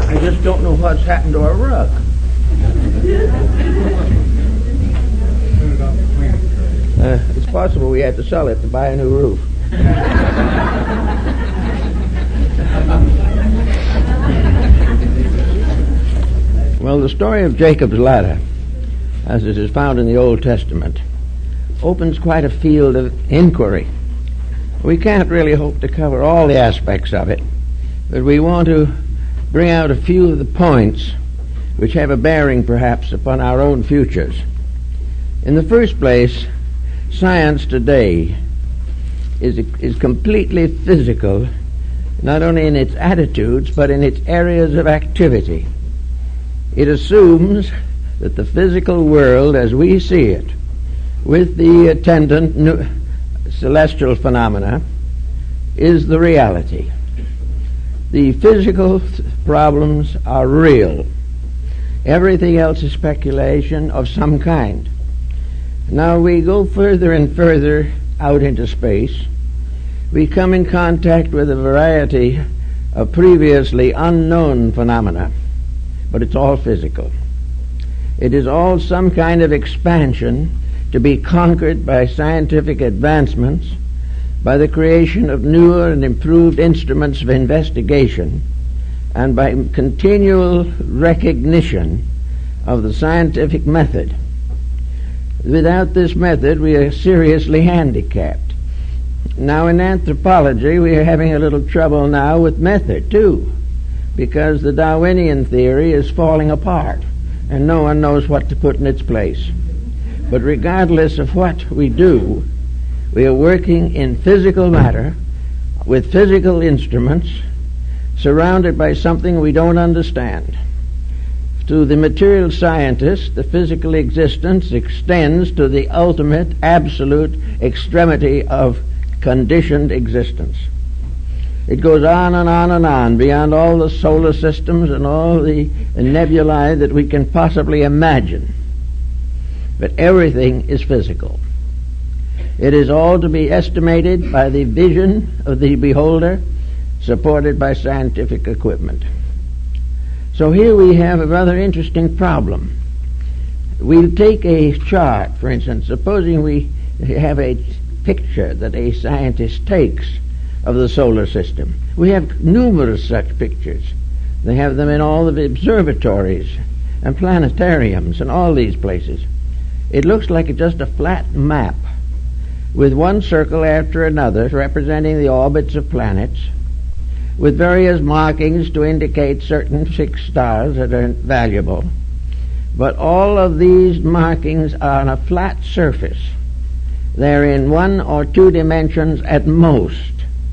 I just don't know what's happened to our rug. It's possible we had to sell it to buy a new roof. Well, the story of Jacob's ladder, as it is found in the Old Testament, opens quite a field of inquiry. We can't really hope to cover all the aspects of it, but we want to bring out a few of the points which have a bearing perhaps upon our own futures. In the first place, science today is completely physical, not only in its attitudes but in its areas of activity. It assumes that the physical world as we see it, with the attendant celestial phenomena, is the reality. The physical problems are real. Everything else is speculation of some kind. Now we go further and further out into space. We come in contact with a variety of previously unknown phenomena, but it's all physical. It is all some kind of expansion to be conquered by scientific advancements, by the creation of newer and improved instruments of investigation, and by continual recognition of the scientific method. Without this method, we are seriously handicapped. Now, in anthropology, we are having a little trouble now with method, too, because the Darwinian theory is falling apart, and no one knows what to put in its place. But regardless of what we do, we are working in physical matter, with physical instruments, surrounded by something we don't understand. To the material scientist, the physical existence extends to the ultimate, absolute extremity of conditioned existence. It goes on and on and on, beyond all the solar systems and all the nebulae that we can possibly imagine. But everything is physical. It is all to be estimated by the vision of the beholder, supported by scientific equipment. So here we have a rather interesting problem. We'll take a chart, for instance, supposing we have a picture that a scientist takes of the solar system. We have numerous such pictures. They have them in all the observatories and planetariums and all these places. It looks like just a flat map with one circle after another representing the orbits of planets, with various markings to indicate certain fixed stars that are valuable. But all of these markings are on a flat surface. They're in 1 or 2 dimensions at most.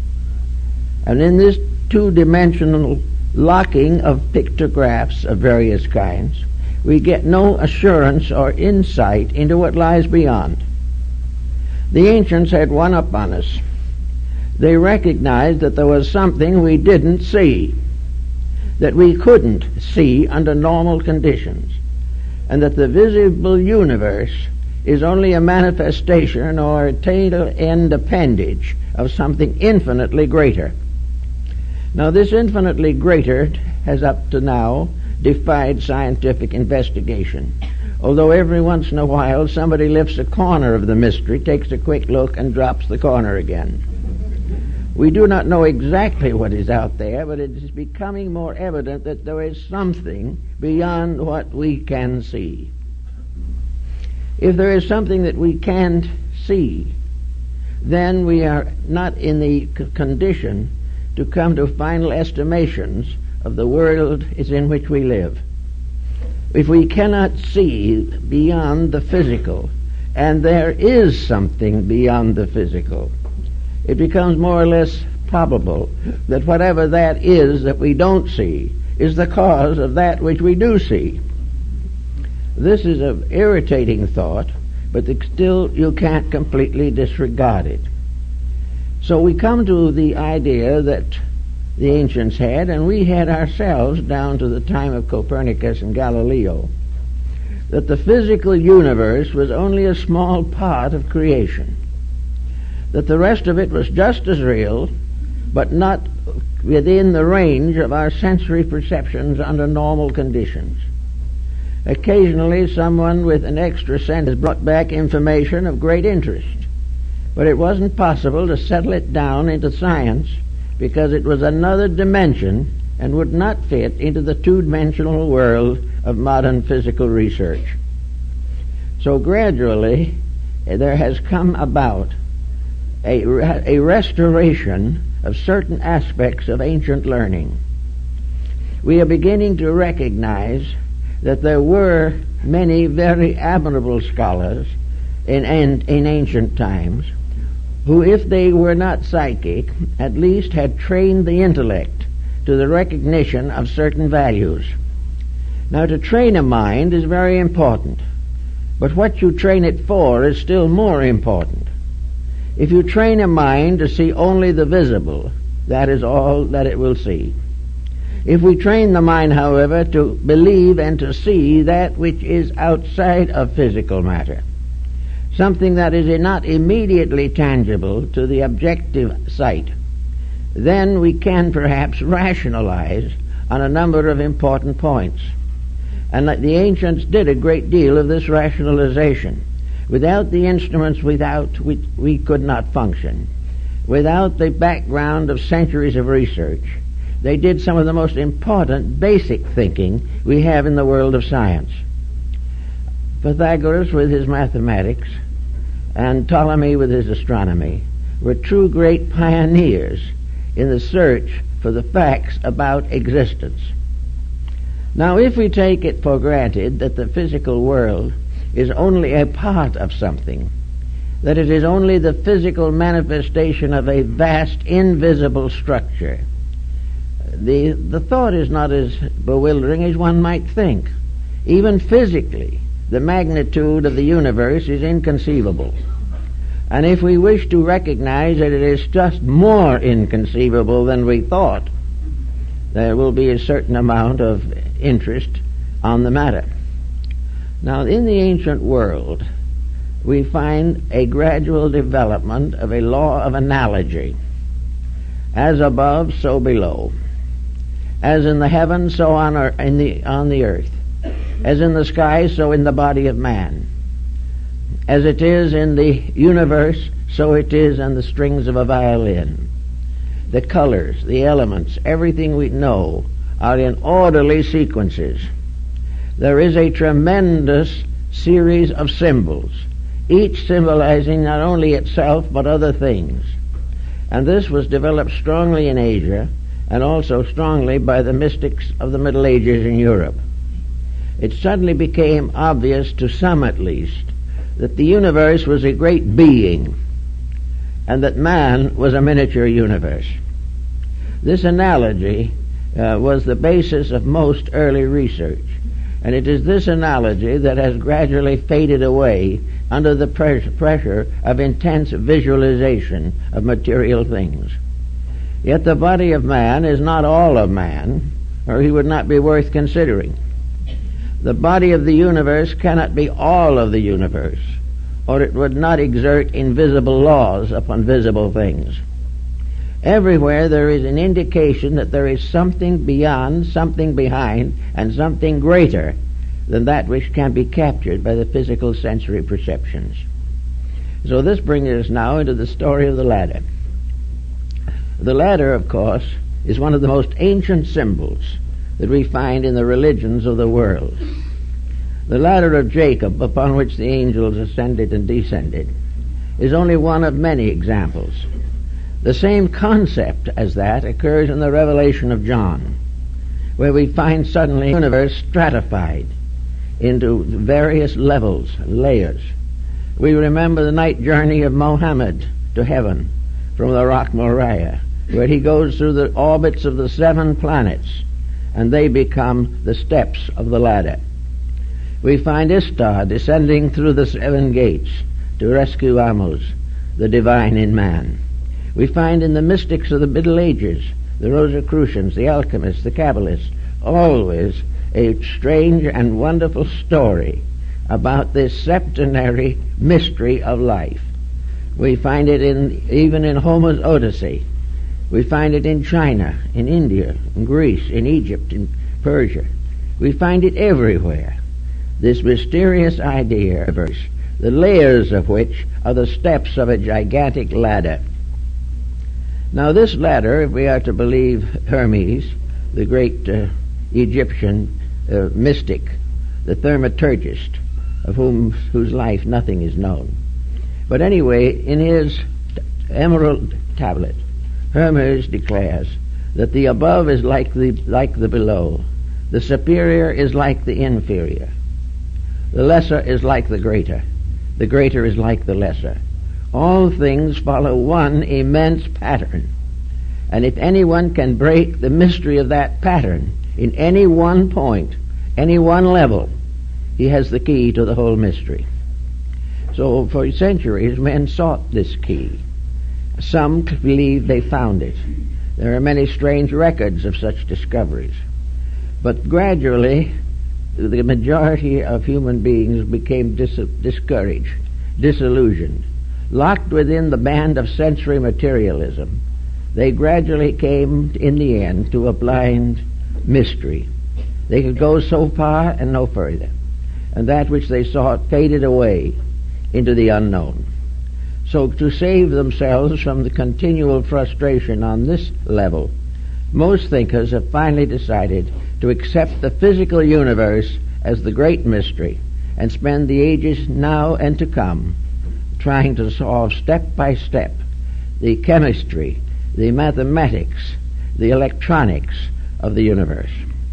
And in this 2-dimensional locking of pictographs of various kinds, we get no assurance or insight into what lies beyond. The ancients had one up on us. They recognized that there was something we didn't see, that we couldn't see under normal conditions, and that the visible universe is only a manifestation or a tail-end appendage of something infinitely greater. Now, this infinitely greater has up to now defied scientific investigation, although every once in a while somebody lifts a corner of the mystery, takes a quick look, and drops the corner again. We do not know exactly what is out there, but it is becoming more evident that there is something beyond what we can see. If there is something that we can't see, then we are not in the condition to come to final estimations of the world in which we live. If we cannot see beyond the physical, and there is something beyond the physical, it becomes more or less probable that whatever that is that we don't see is the cause of that which we do see. This is an irritating thought, but still you can't completely disregard it. So we come to the idea that the ancients had, and we had ourselves down to the time of Copernicus and Galileo, that the physical universe was only a small part of creation, that the rest of it was just as real, but not within the range of our sensory perceptions under normal conditions. Occasionally someone with an extra sense has brought back information of great interest, but it wasn't possible to settle it down into science because it was another dimension and would not fit into the two-dimensional world of modern physical research. So gradually there has come about a restoration of certain aspects of ancient learning. We are beginning to recognize that there were many very admirable scholars in ancient times who, if they were not psychic, at least had trained the intellect to the recognition of certain values. Now, to train a mind is very important, but what you train it for is still more important. If you train a mind to see only the visible, that is all that it will see. If we train the mind, however, to believe and to see that which is outside of physical matter, something that is not immediately tangible to the objective sight, then we can perhaps rationalize on a number of important points. And the ancients did a great deal of this rationalization. Without the instruments we could not function. Without the background of centuries of research, they did some of the most important basic thinking we have in the world of science. Pythagoras with his mathematics and Ptolemy with his astronomy were true great pioneers in the search for the facts about existence. Now, if we take it for granted that the physical world is only a part of something, that it is only the physical manifestation of a vast invisible structure, the thought is not as bewildering as one might think. Even physically, the magnitude of the universe is inconceivable. And if we wish to recognize that it is just more inconceivable than we thought, there will be a certain amount of interest on the matter. Now, in the ancient world, we find a gradual development of a law of analogy. As above, so below. As in the heavens, so on the earth. As in the sky, so in the body of man. As it is in the universe, so it is in the strings of a violin. The colors, the elements, everything we know are in orderly sequences. There is a tremendous series of symbols, each symbolizing not only itself but other things. And this was developed strongly in Asia and also strongly by the mystics of the Middle Ages in Europe. It suddenly became obvious, to some at least, that the universe was a great being and that man was a miniature universe. This analogy was the basis of most early research, and it is this analogy that has gradually faded away under the pressure of intense visualization of material things. Yet the body of man is not all of man, or he would not be worth considering. The body of the universe cannot be all of the universe, or it would not exert invisible laws upon visible things. Everywhere there is an indication that there is something beyond, something behind, and something greater than that which can be captured by the physical sensory perceptions. So this brings us now into the story of the ladder. The ladder, of course, is one of the most ancient symbols that we find in the religions of the world. The ladder of Jacob, upon which the angels ascended and descended, is only one of many examples. The same concept as that occurs in the Revelation of John, where we find suddenly the universe stratified into various levels, layers. We remember the night journey of Muhammad to heaven from the rock Moriah, where he goes through the orbits of the 7 planets, and they become the steps of the ladder. We find Ishtar descending through the 7 gates to rescue Amos, the divine in man. We find in the mystics of the Middle Ages, the Rosicrucians, the alchemists, the Kabbalists, always a strange and wonderful story about this septenary mystery of life. We find it even in Homer's Odyssey, We find it in China, in India, in Greece, in Egypt, in Persia. We find it everywhere. This mysterious idea, the layers of which are the steps of a gigantic ladder. Now this ladder, if we are to believe Hermes, the great Egyptian mystic, the thaumaturgist, of whose life nothing is known. But anyway, in his emerald tablet, Hermes declares that the above is like the below, the superior is like the inferior, the lesser is like the greater is like the lesser. All things follow one immense pattern, and if anyone can break the mystery of that pattern in any one point, any one level, he has the key to the whole mystery. So for centuries men sought this key. Some believe they found it. There are many strange records of such discoveries. But gradually the majority of human beings became discouraged, disillusioned. Locked within the band of sensory materialism, they gradually came in the end to a blind mystery. They could go so far and no further, and that which they sought faded away into the unknown. So to save themselves from the continual frustration on this level, most thinkers have finally decided to accept the physical universe as the great mystery and spend the ages now and to come trying to solve step by step the chemistry, the mathematics, the electronics of the universe.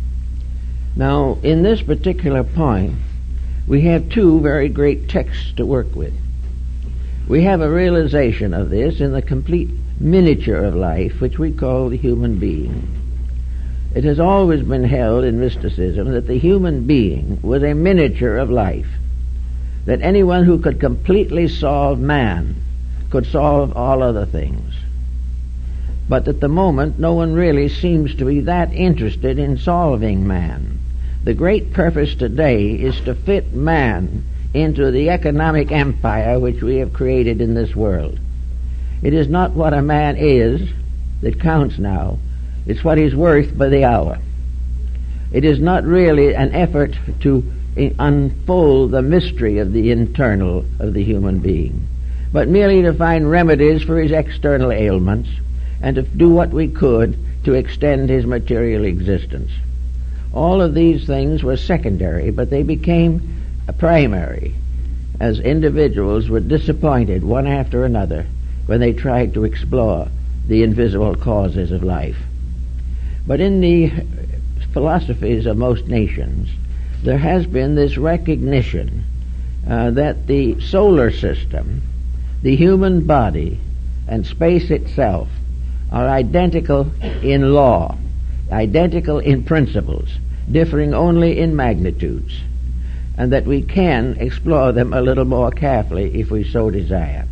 Now, in this particular point, we have two very great texts to work with. We have a realization of this in the complete miniature of life, which we call the human being. It has always been held in mysticism that the human being was a miniature of life, that anyone who could completely solve man could solve all other things. But at the moment, no one really seems to be that interested in solving man. The great purpose today is to fit man into the economic empire which we have created in this world. It is not what a man is that counts now. It's what he's worth by the hour. It is not really an effort to unfold the mystery of the internal of the human being, but merely to find remedies for his external ailments and to do what we could to extend his material existence. All of these things were secondary, but they became primary as individuals were disappointed one after another when they tried to explore the invisible causes of life. But in the philosophies of most nations, there has been this recognition that the solar system, the human body, and space itself are identical in law, identical in principles, differing only in magnitudes, and that we can explore them a little more carefully if we so desire.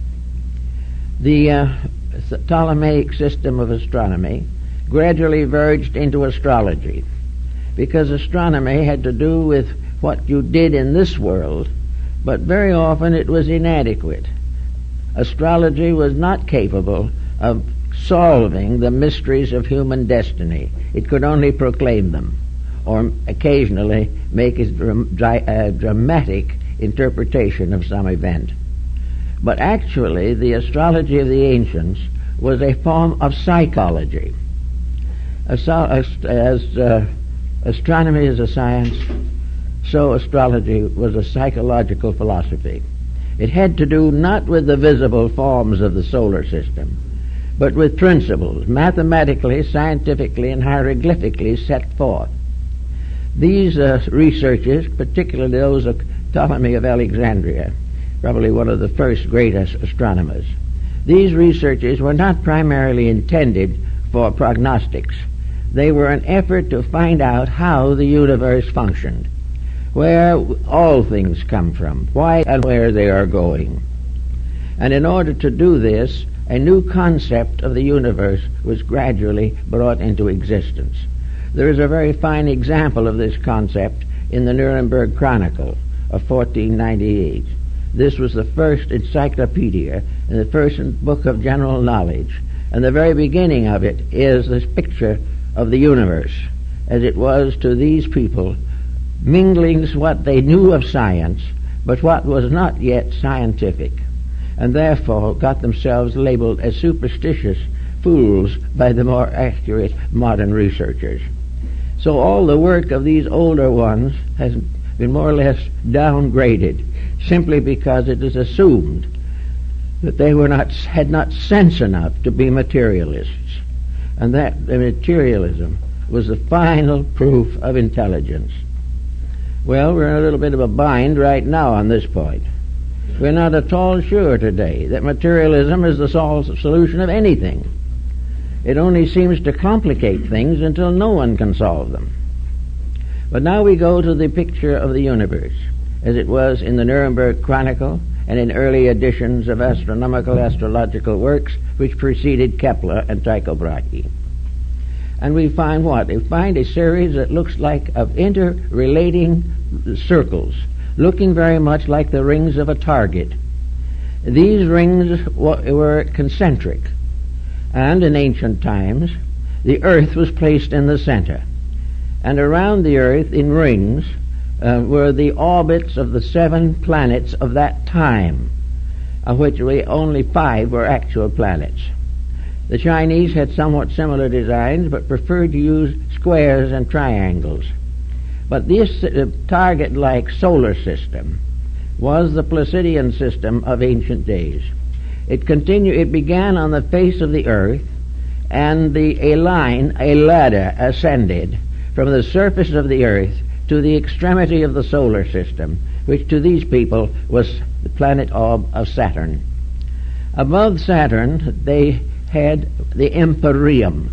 The Ptolemaic system of astronomy gradually verged into astrology, because astronomy had to do with what you did in this world, but very often it was inadequate. Astrology was not capable of solving the mysteries of human destiny. It could only proclaim them, or occasionally make a dramatic interpretation of some event. But actually, the astrology of the ancients was a form of psychology. As astronomy is a science, so astrology was a psychological philosophy. It had to do not with the visible forms of the solar system, but with principles, mathematically, scientifically, and hieroglyphically set forth. These researches, particularly those of Ptolemy of Alexandria, probably one of the first greatest astronomers, these researches were not primarily intended for prognostics. They were an effort to find out how the universe functioned, where all things come from, why and where they are going. And in order to do this, a new concept of the universe was gradually brought into existence. There is a very fine example of this concept in the Nuremberg Chronicle of 1498. This was the first encyclopedia and the first book of general knowledge And the very beginning of it is this picture of the universe, as it was to these people, mingling what they knew of science, but what was not yet scientific, and therefore got themselves labeled as superstitious fools by the more accurate modern researchers. So all the work of these older ones has been more or less downgraded, simply because it is assumed that they had not sense enough to be materialists, and that the materialism was the final proof of intelligence. Well, we're in a little bit of a bind right now on this point. We're not at all sure today that materialism is the solution of anything. It only seems to complicate things until no one can solve them. But now we go to the picture of the universe, as it was in the Nuremberg Chronicle and in early editions of astrological works which preceded Kepler and Tycho Brahe. And we find what? We find a series that looks like of interrelating circles, looking very much like the rings of a target. These rings were concentric, and in ancient times the earth was placed in the center. And around the earth in rings were the orbits of the 7 planets of that time, of which only 5 were actual planets. The Chinese had somewhat similar designs, but preferred to use squares and triangles. But this target-like solar system was the Placidian system of ancient days. It began on the face of the earth, and a ladder ascended from the surface of the earth to the extremity of the solar system, which to these people was the planet orb of Saturn. Above Saturn, they had the empyreum,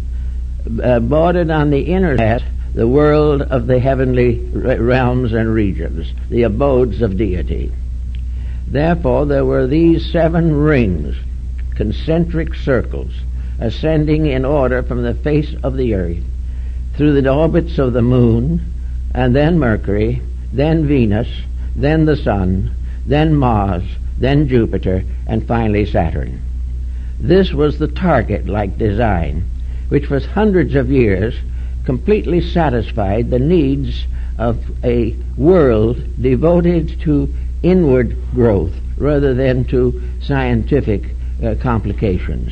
bordered on the inner side, the world of the heavenly realms and regions, the abodes of deity. Therefore, there were these 7 rings, concentric circles, ascending in order from the face of the earth, through the orbits of the moon, and then Mercury, then Venus, then the Sun, then Mars, then Jupiter, and finally Saturn. This was the target-like design, which for hundreds of years completely satisfied the needs of a world devoted to inward growth rather than to scientific complications.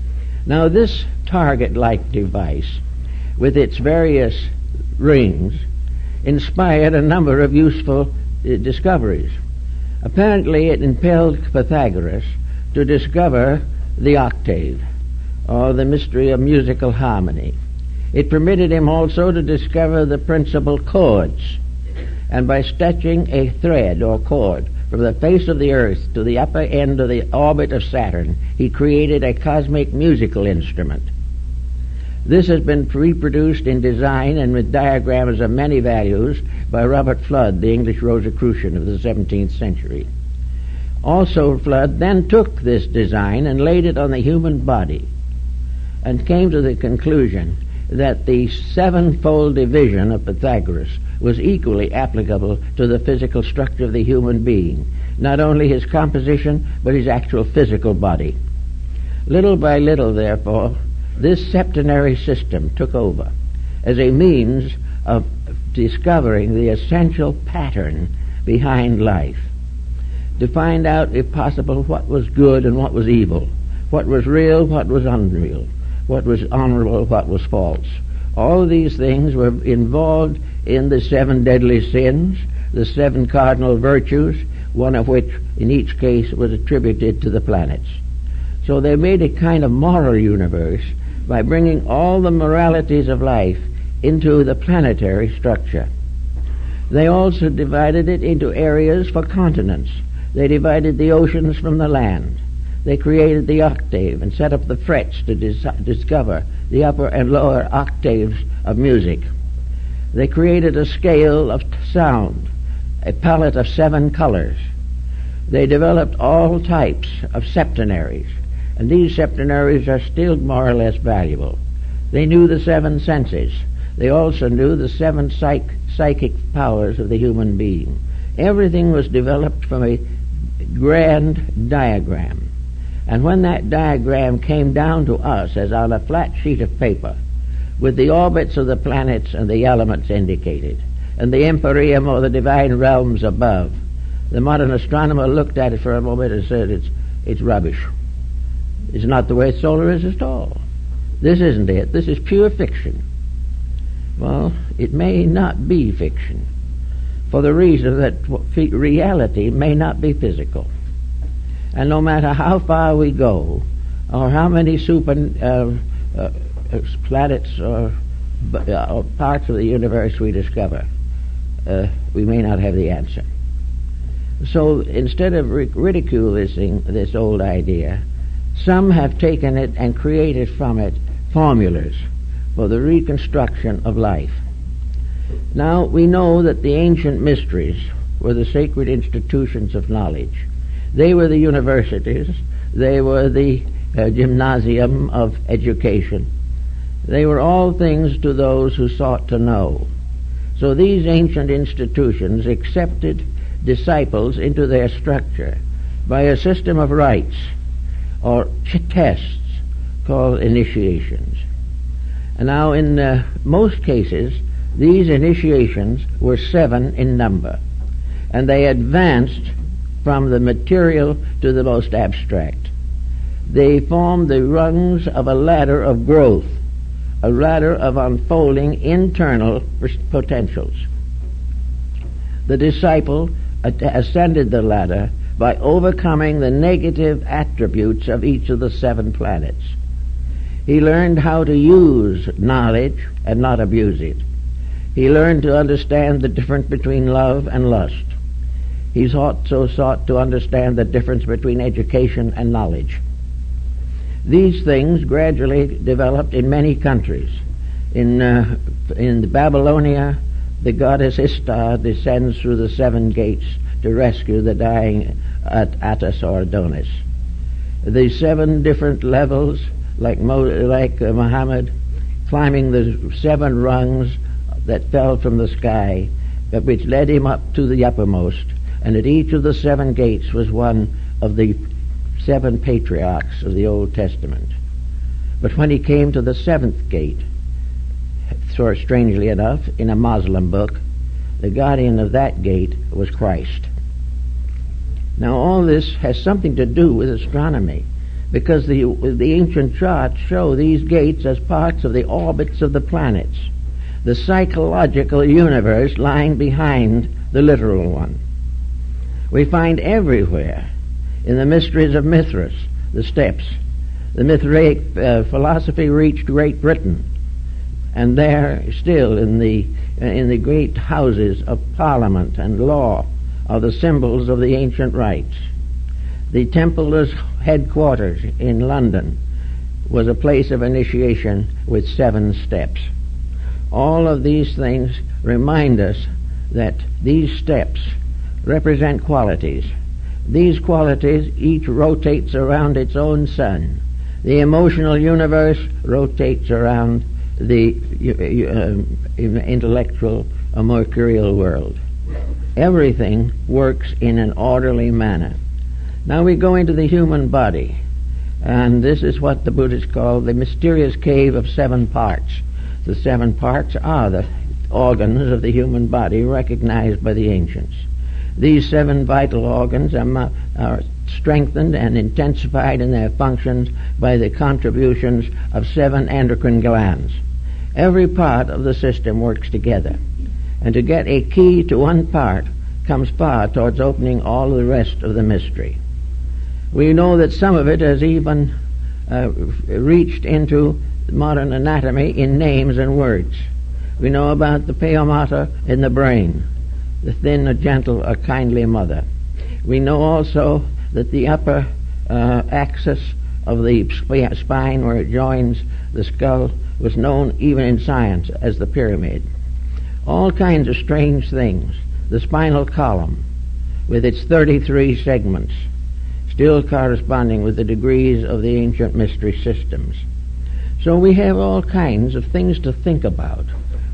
Now this target-like device, with its various rings, inspired a number of useful discoveries. Apparently it impelled Pythagoras to discover the octave, or the mystery of musical harmony. It permitted him also to discover the principal chords, and by stretching a thread or cord from the face of the earth to the upper end of the orbit of Saturn, he created a cosmic musical instrument. This has been reproduced in design and with diagrams of many values by Robert Fludd, the English Rosicrucian of the 17th century. Also, Fludd then took this design and laid it on the human body and came to the conclusion that the 7-fold division of Pythagoras was equally applicable to the physical structure of the human being, not only his composition, but his actual physical body. Little by little, therefore, this septenary system took over as a means of discovering the essential pattern behind life, to find out, if possible, what was good and what was evil, what was real, what was unreal, what was honorable, what was false. All these things were involved in the 7 deadly sins, the 7 cardinal virtues, one of which in each case was attributed to the planets. So they made a kind of moral universe by bringing all the moralities of life into the planetary structure. They also divided it into areas for continents. They divided the oceans from the land. They created the octave and set up the frets to discover the upper and lower octaves of music. They created a scale of sound, a palette of 7 colors. They developed all types of septenaries, and these septenaries are still more or less valuable. They knew the 7 senses. They also knew the 7 psychic powers of the human being. Everything was developed from a grand diagram. And when that diagram came down to us as on a flat sheet of paper, with the orbits of the planets and the elements indicated, and the empyrean or the divine realms above, the modern astronomer looked at it for a moment and said, it's rubbish. It's not the way solar is at all. This isn't it. This is pure fiction. Well, it may not be fiction, for the reason that reality may not be physical. And no matter how far we go, or how many planets or parts of the universe we discover, we may not have the answer. So instead of ridiculing this old idea, some have taken it and created from it formulas for the reconstruction of life. Now, we know that the ancient mysteries were the sacred institutions of knowledge. They were the universities. They were the gymnasium of education. They were all things to those who sought to know. So these ancient institutions accepted disciples into their structure by a system of rites or tests called initiations. And now in most cases, these initiations were 7 in number, and they advanced from the material to the most abstract. They formed the rungs of a ladder of growth, a ladder of unfolding internal potentials. The disciple ascended the ladder by overcoming the negative attributes of each of the 7 planets. He learned how to use knowledge and not abuse it. He learned to understand the difference between love and lust. He also sought to understand the difference between education and knowledge. These things gradually developed in many countries. In Babylonia, the goddess Ishtar descends through the 7 gates to rescue the dying Attis or Adonis. The 7 different levels, like Muhammad, climbing the 7 rungs that fell from the sky, but which led him up to the uppermost, and at each of the 7 gates was one of the 7 patriarchs of the Old Testament. But when he came to the 7th gate, so strangely enough, in a Muslim book, the guardian of that gate was Christ. Now all this has something to do with astronomy, because the ancient charts show these gates as parts of the orbits of the planets, the psychological universe lying behind the literal one. We find everywhere in the mysteries of Mithras the steps. The Mithraic philosophy reached Great Britain, and there still in the great houses of parliament and law are the symbols of the ancient rites. The Templars' headquarters in London was a place of initiation with 7 steps. All of these things remind us that these steps represent qualities. These qualities each rotates around its own sun. The emotional universe rotates around the intellectual or mercurial world. Everything works in an orderly manner. Now we go into the human body, and this is what the Buddhists call the mysterious cave of 7 parts. The 7 parts are the organs of the human body recognized by the ancients. These 7 vital organs are strengthened and intensified in their functions by the contributions of 7 endocrine glands. Every part of the system works together, and to get a key to one part comes far towards opening all the rest of the mystery. We know that some of it has even reached into modern anatomy in names and words. We know about the pia mater in the brain, the thin, a gentle, a kindly mother. We know also that the upper axis of the spine where it joins the skull was known even in science as the pyramid. All kinds of strange things. The spinal column with its 33 segments, still corresponding with the degrees of the ancient mystery systems. So we have all kinds of things to think about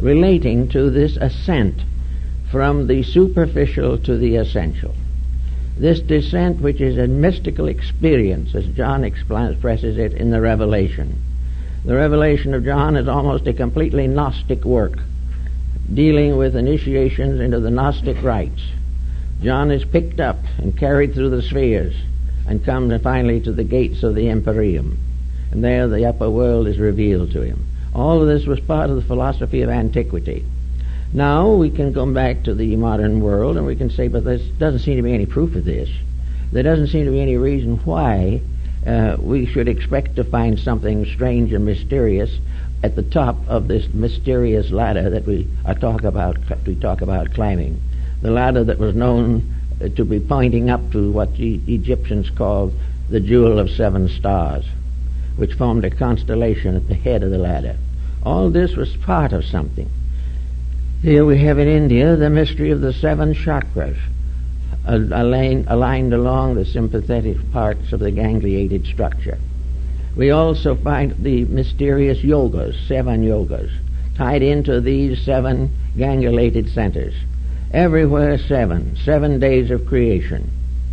relating to this ascent from the superficial to the essential. This descent, which is a mystical experience, as John expresses it in the Revelation. The Revelation of John is almost a completely Gnostic work, dealing with initiations into the Gnostic rites. John is picked up and carried through the spheres and comes finally to the gates of the Empyrean. And there the upper world is revealed to him. All of this was part of the philosophy of antiquity. Now we can come back to the modern world and we can say, but there doesn't seem to be any proof of this. There doesn't seem to be any reason why we should expect to find something strange and mysterious at the top of this mysterious ladder that we talk about climbing. The ladder that was known to be pointing up to what the Egyptians called the Jewel of 7 Stars, which formed a constellation at the head of the ladder. All this was part of something. Here we have in India the mystery of the 7 chakras, aligned along the sympathetic parts of the gangliated structure. We also find the mysterious yogas, 7 yogas, tied into these 7 gangliated centers. Everywhere 7 days of creation.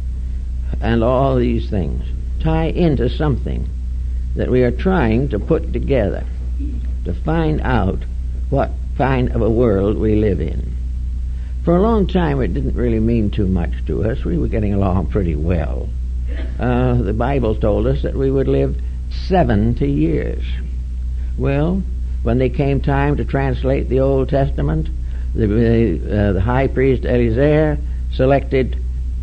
And all these things tie into something that we are trying to put together to find out what kind of a world we live in. For a long time it didn't really mean too much to us. We were getting along pretty well. The Bible told us that we would live 70 years. Well, when they came time to translate the Old Testament, the high priest Eliezer selected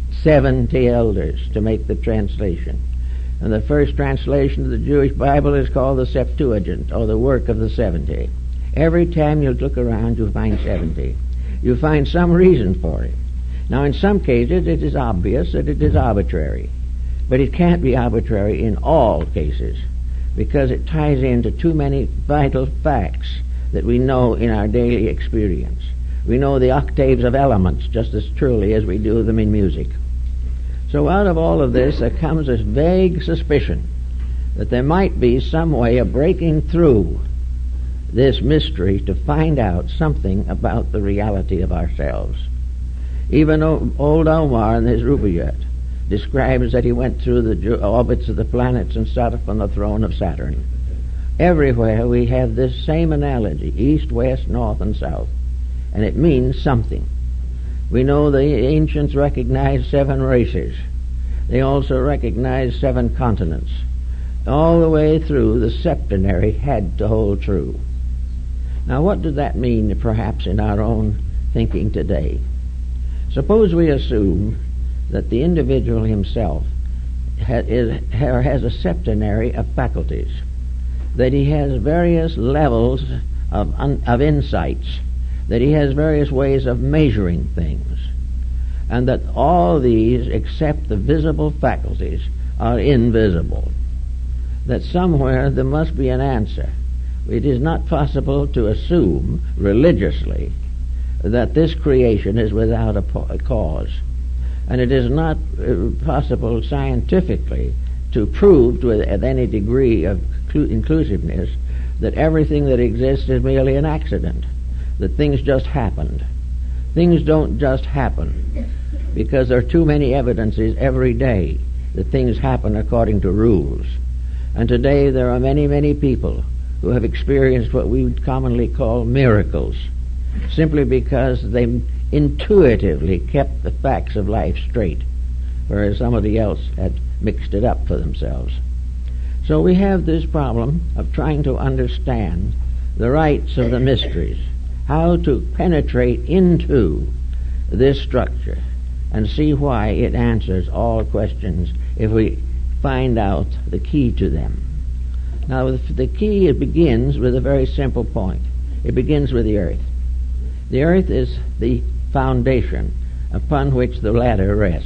70 elders to make the translation. And the first translation of the Jewish Bible is called the Septuagint, or the work of the 70. Every time you look around, you find 70. You find some reason for it. Now, in some cases, it is obvious that it is arbitrary. But it can't be arbitrary in all cases, because it ties into too many vital facts that we know in our daily experience. We know the octaves of elements just as truly as we do them in music. So out of all of this, there comes this vague suspicion that there might be some way of breaking through this mystery to find out something about the reality of ourselves. Even old Omar in his Rubaiyat describes that he went through the orbits of the planets and sat upon the throne of Saturn. Everywhere we have this same analogy, east, west, north, and south, and it means something. We know the ancients recognized 7 races. They also recognized 7 continents. All the way through, the septenary had to hold true. Now, what does that mean, perhaps, in our own thinking today? Suppose we assume that the individual himself has a septenary of faculties, that he has various levels of insights, that he has various ways of measuring things, and that all these, except the visible faculties, are invisible. That somewhere there must be an answer. It is not possible to assume religiously that this creation is without a cause. And it is not possible scientifically to prove with any degree of inclusiveness that everything that exists is merely an accident, that things just happened. Things don't just happen, because there are too many evidences every day that things happen according to rules. And today there are many, many people who have experienced what we would commonly call miracles, simply because they intuitively kept the facts of life straight, whereas somebody else had mixed it up for themselves. So we have this problem of trying to understand the rights of the mysteries, how to penetrate into this structure and see why it answers all questions if we find out the key to them. Now, the key, it begins with a very simple point. It begins with the earth. The earth is the foundation upon which the ladder rests.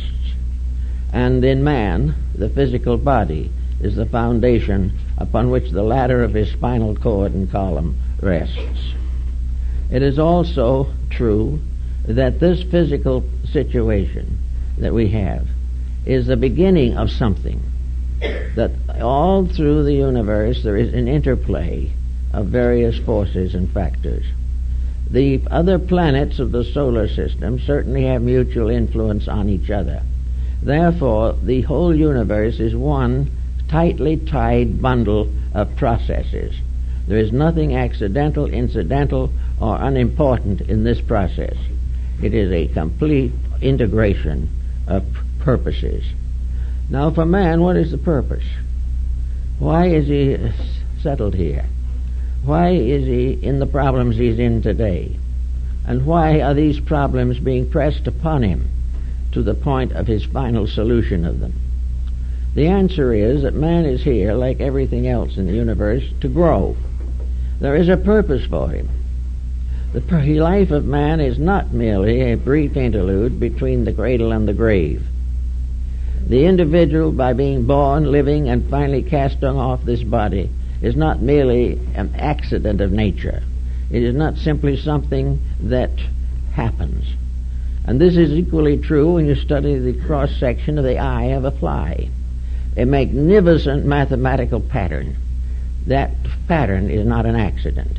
And in man, the physical body is the foundation upon which the ladder of his spinal cord and column rests. It is also true that this physical situation that we have is the beginning of something, that all through the universe there is an interplay of various forces and factors. The other planets of the solar system certainly have mutual influence on each other. Therefore, the whole universe is one tightly tied bundle of processes. There is nothing accidental, incidental, or unimportant in this process. It is a complete integration of purposes. Now, for man, what is the purpose? Why is he settled here? Why is he in the problems he's in today? And why are these problems being pressed upon him to the point of his final solution of them? The answer is that man is here, like everything else in the universe, to grow. There is a purpose for him. The life of man is not merely a brief interlude between the cradle and the grave. The individual, by being born, living, and finally casting off this body, is not merely an accident of nature. It is not simply something that happens. And this is equally true when you study the cross-section of the eye of a fly. A magnificent mathematical pattern. That pattern is not an accident.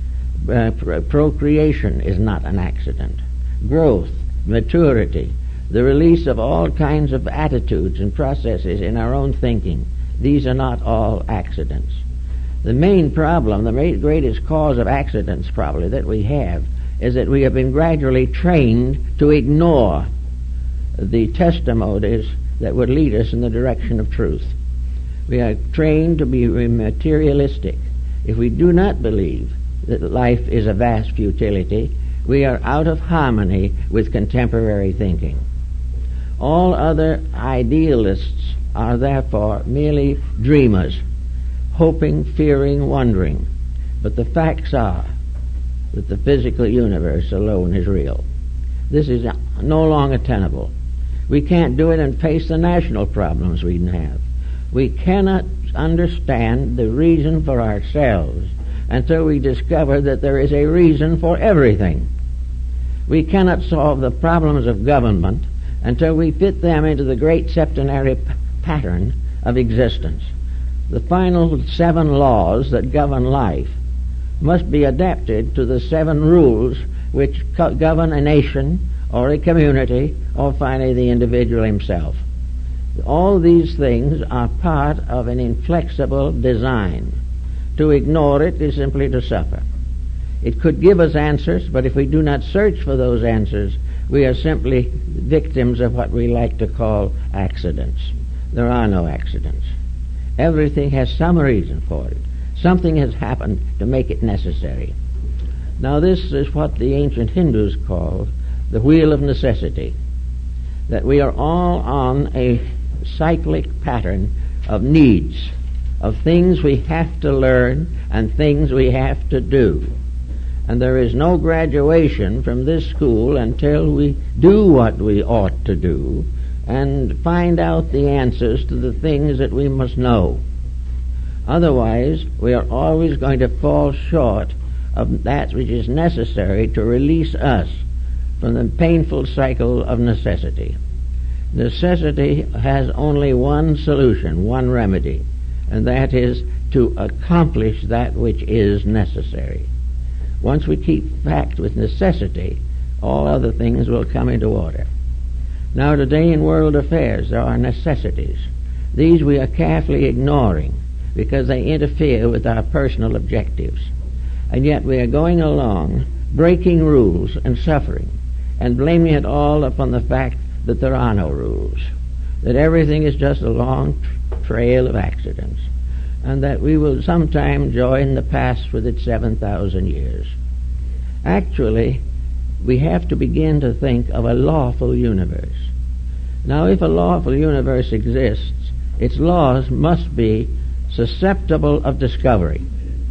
Procreation is not an accident. Growth, maturity, the release of all kinds of attitudes and processes in our own thinking, these are not all accidents. The main problem, the greatest cause of accidents probably that we have, is that we have been gradually trained to ignore the testimonies that would lead us in the direction of truth. We are trained to be materialistic. If we do not believe that life is a vast futility, we are out of harmony with contemporary thinking. All other idealists are therefore merely dreamers, hoping, fearing, wondering. But the facts are that the physical universe alone is real. This is no longer tenable. We can't do it and face the national problems we have. We cannot understand the reason for ourselves until we discover that there is a reason for everything. We cannot solve the problems of government until we fit them into the great septenary pattern of existence. The final 7 laws that govern life must be adapted to the 7 rules which govern a nation or a community or finally the individual himself. All these things are part of an inflexible design. To ignore it is simply to suffer. It could give us answers, but if we do not search for those answers, we are simply victims of what we like to call accidents. There are no accidents. Everything has some reason for it. Something has happened to make it necessary. Now this is what the ancient Hindus called the wheel of necessity, that we are all on a cyclic pattern of needs, of things we have to learn and things we have to do. And there is no graduation from this school until we do what we ought to do and find out the answers to the things that we must know. Otherwise, we are always going to fall short of that which is necessary to release us from the painful cycle of necessity. Necessity has only one solution, one remedy, and that is to accomplish that which is necessary. Once we keep fact with necessity, all other things will come into order. Now today in world affairs there are necessities. These we are carefully ignoring because they interfere with our personal objectives. And yet we are going along breaking rules and suffering and blaming it all upon the fact that there are no rules, that everything is just a long trail of accidents, and that we will sometime join the past with its 7,000 years. Actually, we have to begin to think of a lawful universe. Now, if a lawful universe exists, its laws must be susceptible of discovery.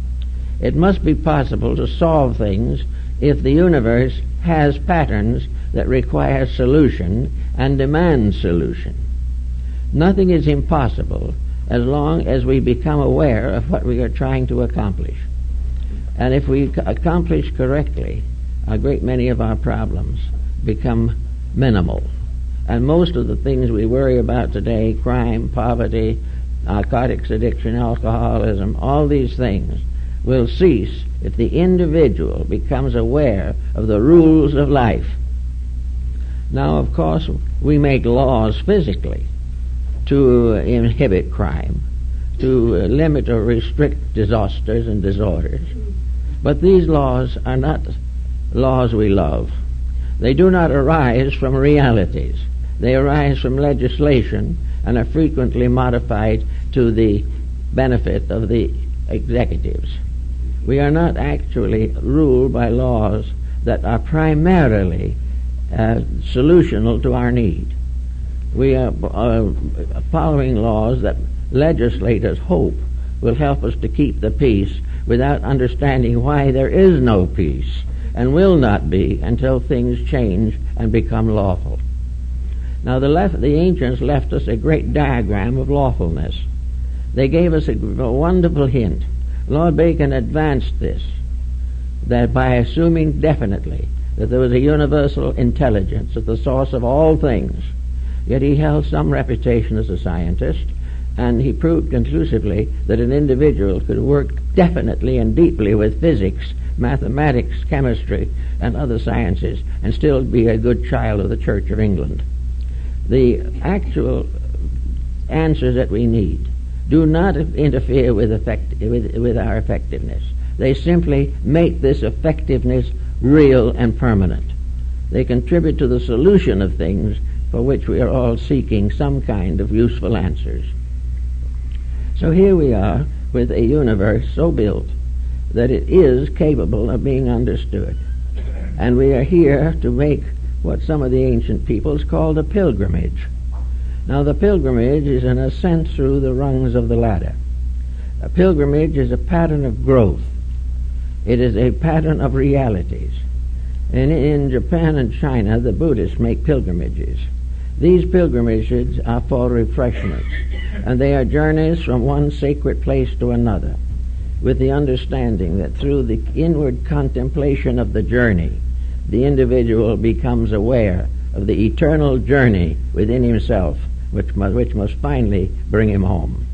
It must be possible to solve things if the universe has patterns that require solution and demand solution. Nothing is impossible as long as we become aware of what we are trying to accomplish. And if we accomplish correctly, a great many of our problems become minimal. And most of the things we worry about today, crime, poverty, narcotics addiction, alcoholism, all these things will cease if the individual becomes aware of the rules of life. Now, of course, we make laws physically to inhibit crime, to limit or restrict disasters and disorders. But these laws are not laws we love. They do not arise from realities. They arise from legislation and are frequently modified to the benefit of the executives. We are not actually ruled by laws that are primarily solutional to our need. We are following laws that legislators hope will help us to keep the peace without understanding why there is no peace and will not be until things change and become lawful. Now the ancients left us a great diagram of lawfulness. They gave us a wonderful hint. Lord Bacon advanced this, that by assuming definitely that there was a universal intelligence at the source of all things, yet he held some reputation as a scientist, and he proved conclusively that an individual could work definitely and deeply with physics, mathematics, chemistry, and other sciences, and still be a good child of the Church of England. The actual answers that we need do not interfere with our effectiveness. They simply make this effectiveness real and permanent. They contribute to the solution of things for which we are all seeking some kind of useful answers. So here we are with a universe so built that it is capable of being understood. And we are here to make what some of the ancient peoples called a pilgrimage. Now the pilgrimage is an ascent through the rungs of the ladder. A pilgrimage is a pattern of growth. It is a pattern of realities. And in Japan and China, the Buddhists make pilgrimages. These pilgrimages are for refreshment, and they are journeys from one sacred place to another, with the understanding that through the inward contemplation of the journey, the individual becomes aware of the eternal journey within himself, which must finally bring him home.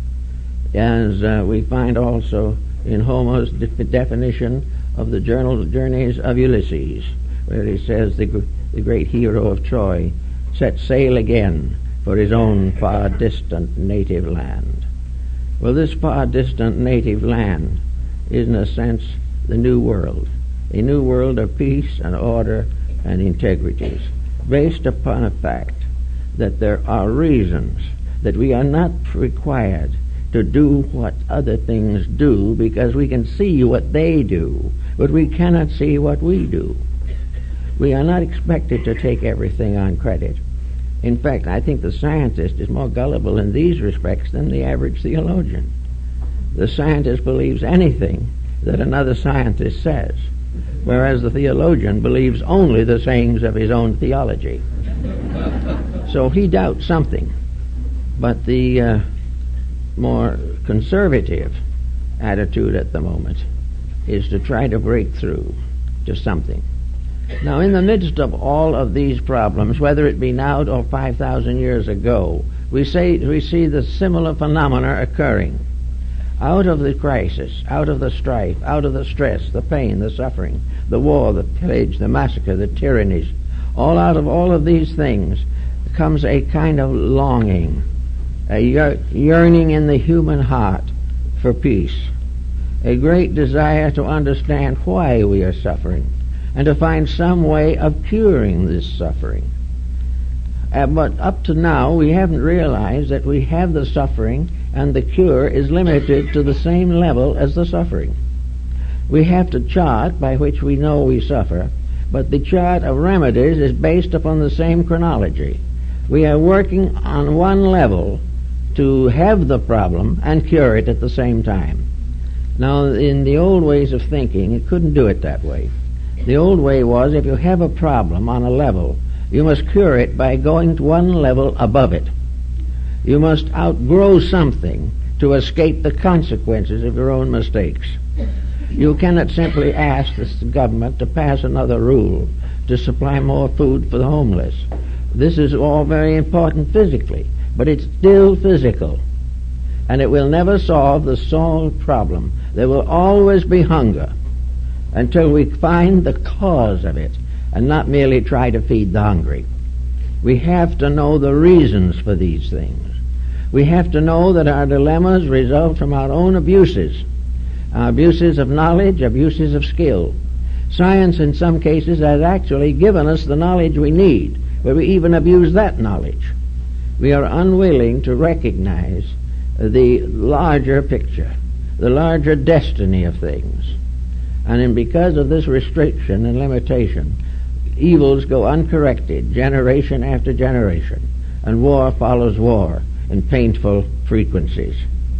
As we find also in Homer's definition of the journeys of Ulysses, where he says the great hero of Troy set sail again for his own far distant native land. Well, this far distant native land is in a sense the new world, a new world of peace and order and integrities, based upon a fact that there are reasons that we are not required to do what other things do, because we can see what they do, but we cannot see what we do. We are not expected to take everything on credit. In fact, I think the scientist is more gullible in these respects than the average theologian. The scientist believes anything that another scientist says, whereas the theologian believes only the sayings of his own theology. So he doubts something. But the more conservative attitude at the moment is to try to break through to something. Now, in the midst of all of these problems, whether it be now or 5,000 years ago, we see the similar phenomena occurring. Out of the crisis, out of the strife, out of the stress, the pain, the suffering, the war, the pillage, the massacre, the tyrannies, all out of all of these things comes a kind of longing, a yearning in the human heart for peace, a great desire to understand why we are suffering, and to find some way of curing this suffering. But up to now, we haven't realized that we have the suffering, and the cure is limited to the same level as the suffering. We have to chart by which we know we suffer, but the chart of remedies is based upon the same chronology. We are working on one level to have the problem and cure it at the same time. Now, in the old ways of thinking, it couldn't do it that way. The old way was, if you have a problem on a level, you must cure it by going to one level above it. You must outgrow something to escape the consequences of your own mistakes. You cannot simply ask the government to pass another rule to supply more food for the homeless. This is all very important physically, but it's still physical, and it will never solve the solved problem. There will always be hunger until we find the cause of it and not merely try to feed the hungry. We have to know the reasons for these things. We have to know that our dilemmas result from our own abuses of knowledge, abuses of skill. Science in some cases has actually given us the knowledge we need, but we even abuse that knowledge. We are unwilling to recognize the larger picture, the larger destiny of things. And because of this restriction and limitation, evils go uncorrected generation after generation, and war follows war in painful frequencies.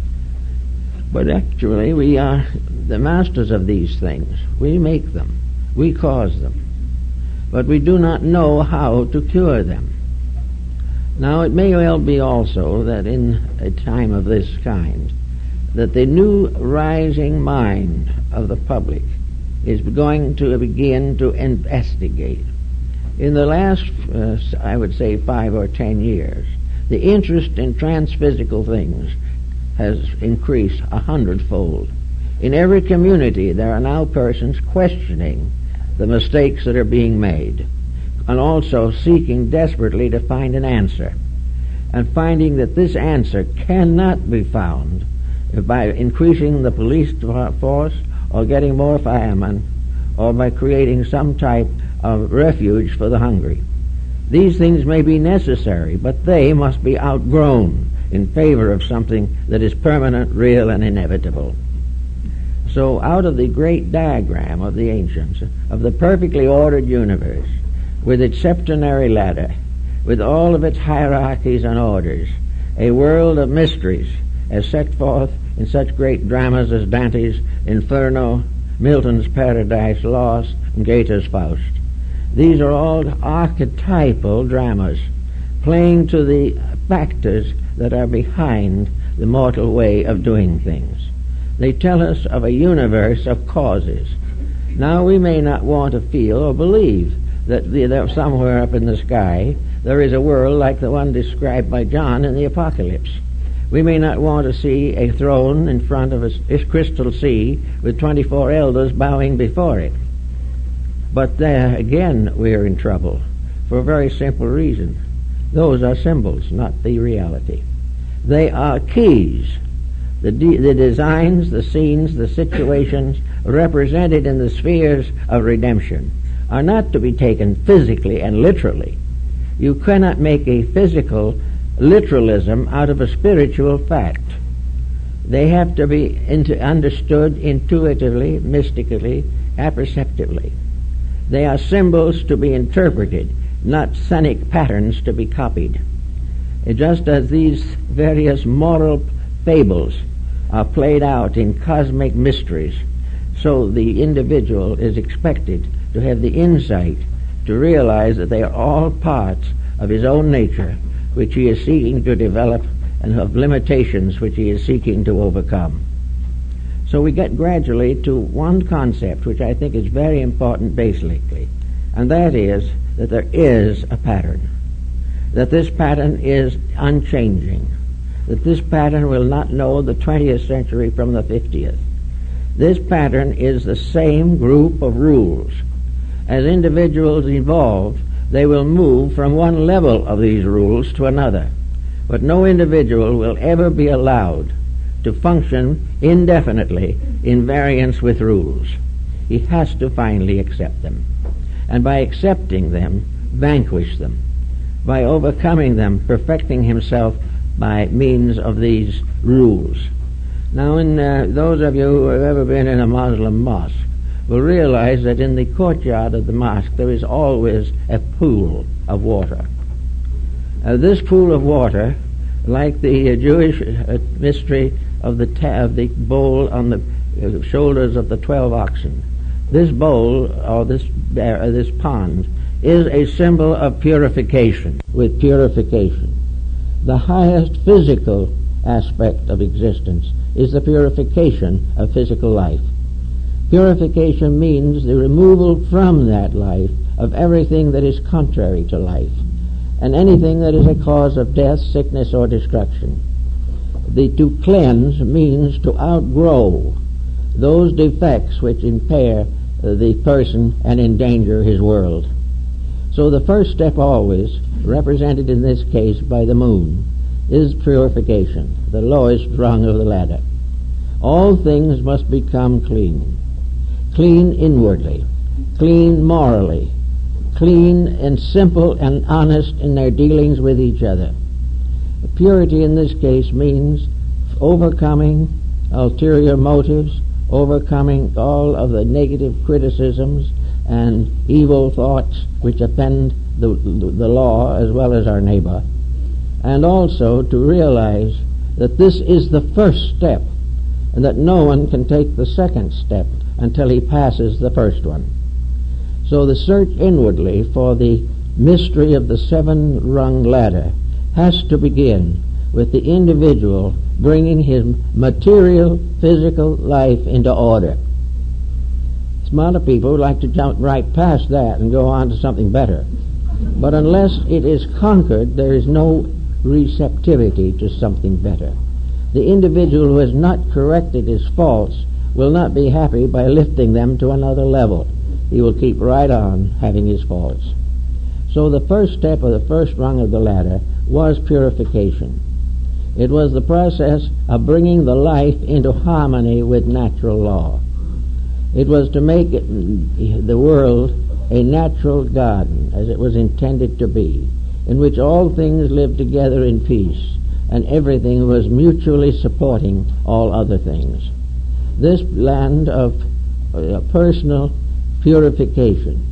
But actually we are the masters of these things. We make them. We cause them. But we do not know how to cure them. Now it may well be also that in a time of this kind, that the new rising mind of the public is going to begin to investigate. In the last, I would say, 5 or 10 years, the interest in transphysical things has increased 100-fold. In every community there are now persons questioning the mistakes that are being made, and also seeking desperately to find an answer, and finding that this answer cannot be found by increasing the police force or getting more firemen or by creating some type of refuge for the hungry. These things may be necessary, but they must be outgrown in favor of something that is permanent, real, and inevitable. So out of the great diagram of the ancients, of the perfectly ordered universe, with its septenary ladder, with all of its hierarchies and orders, a world of mysteries as set forth in such great dramas as Dante's Inferno, Milton's Paradise Lost, and Goethe's Faust. These are all archetypal dramas, playing to the factors that are behind the mortal way of doing things. They tell us of a universe of causes. Now we may not want to feel or believe that somewhere up in the sky there is a world like the one described by John in the Apocalypse. We may not want to see a throne in front of a crystal sea with 24 elders bowing before it. But there again we are in trouble for a very simple reason. Those are symbols, not the reality. They are keys. The designs, the scenes, the situations represented in the spheres of redemption are not to be taken physically and literally. You cannot make a physical literalism out of a spiritual fact. They have to be understood intuitively, mystically, apperceptively. They are symbols to be interpreted, not scenic patterns to be copied. Just as these various moral fables are played out in cosmic mysteries, so the individual is expected to have the insight to realize that they are all parts of his own nature, which he is seeking to develop, and of limitations which he is seeking to overcome. So we get gradually to one concept which I think is very important basically, and that is that there is a pattern, that this pattern is unchanging, that this pattern will not know the 20th century from the 50th. This pattern is the same group of rules. As individuals evolve, they will move from one level of these rules to another. But no individual will ever be allowed to function indefinitely in variance with rules. He has to finally accept them. And by accepting them, vanquish them. By overcoming them, perfecting himself by means of these rules. Now, those of you who have ever been in a Muslim mosque will realize that in the courtyard of the mosque there is always a pool of water. This pool of water, like the Jewish mystery of the bowl on the shoulders of the 12 oxen, this bowl or this pond is a symbol of purification. With purification, the highest physical aspect of existence is the purification of physical life. Purification means the removal from that life of everything that is contrary to life, and anything that is a cause of death, sickness, or destruction. To cleanse means to outgrow those defects which impair the person and endanger his world. So the first step always, represented in this case by the moon, is purification, the lowest rung of the ladder. All things must become clean. Clean inwardly, clean morally, clean and simple and honest in their dealings with each other. Purity in this case means overcoming ulterior motives, overcoming all of the negative criticisms and evil thoughts which offend the law as well as our neighbor, and also to realize that this is the first step and that no one can take the second step until he passes the first one. So the search inwardly for the mystery of the seven-rung ladder has to begin with the individual bringing his material, physical life into order. A lot of people would like to jump right past that and go on to something better. But unless it is conquered, there is no receptivity to something better. The individual who has not corrected his faults will not be happy by lifting them to another level. He will keep right on having his faults. So the first step of the first rung of the ladder was purification. It was the process of bringing the life into harmony with natural law. It was to make the world a natural garden, as it was intended to be, in which all things lived together in peace, and everything was mutually supporting all other things. This land of personal purification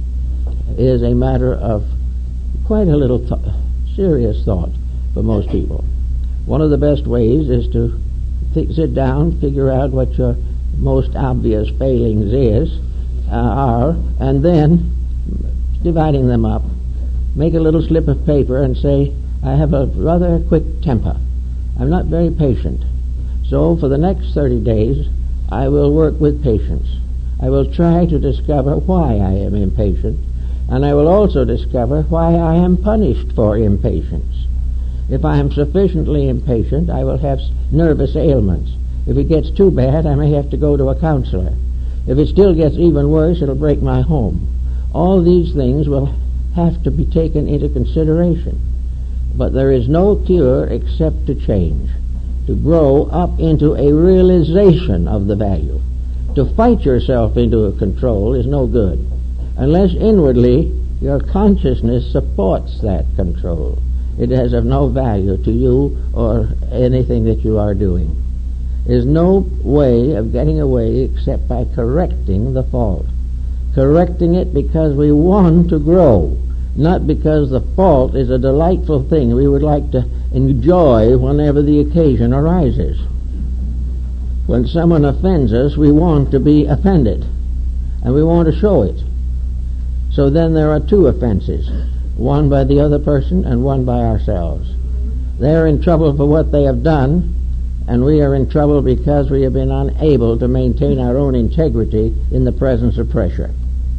is a matter of quite a little serious thought for most people. One of the best ways is to sit down, figure out what your most obvious failings are, and then dividing them up, make a little slip of paper and say, I have a rather quick temper. I'm not very patient. So for the next 30 days, I will work with patience. I will try to discover why I am impatient, and I will also discover why I am punished for impatience. If I am sufficiently impatient, I will have nervous ailments. If it gets too bad, I may have to go to a counselor. If it still gets even worse, it'll break my home. All these things will have to be taken into consideration. But there is no cure except to change, to grow up into a realization of the value. To fight yourself into a control is no good, unless inwardly your consciousness supports that control. It is of no value to you or anything that you are doing. There's no way of getting away except by correcting the fault. Correcting it because we want to grow, not because the fault is a delightful thing we would like to enjoy whenever the occasion arises. When someone offends us, we want to be offended, and we want to show it. So then there are two offenses, one by the other person and one by ourselves. They're in trouble for what they have done, and we are in trouble because we have been unable to maintain our own integrity in the presence of pressure.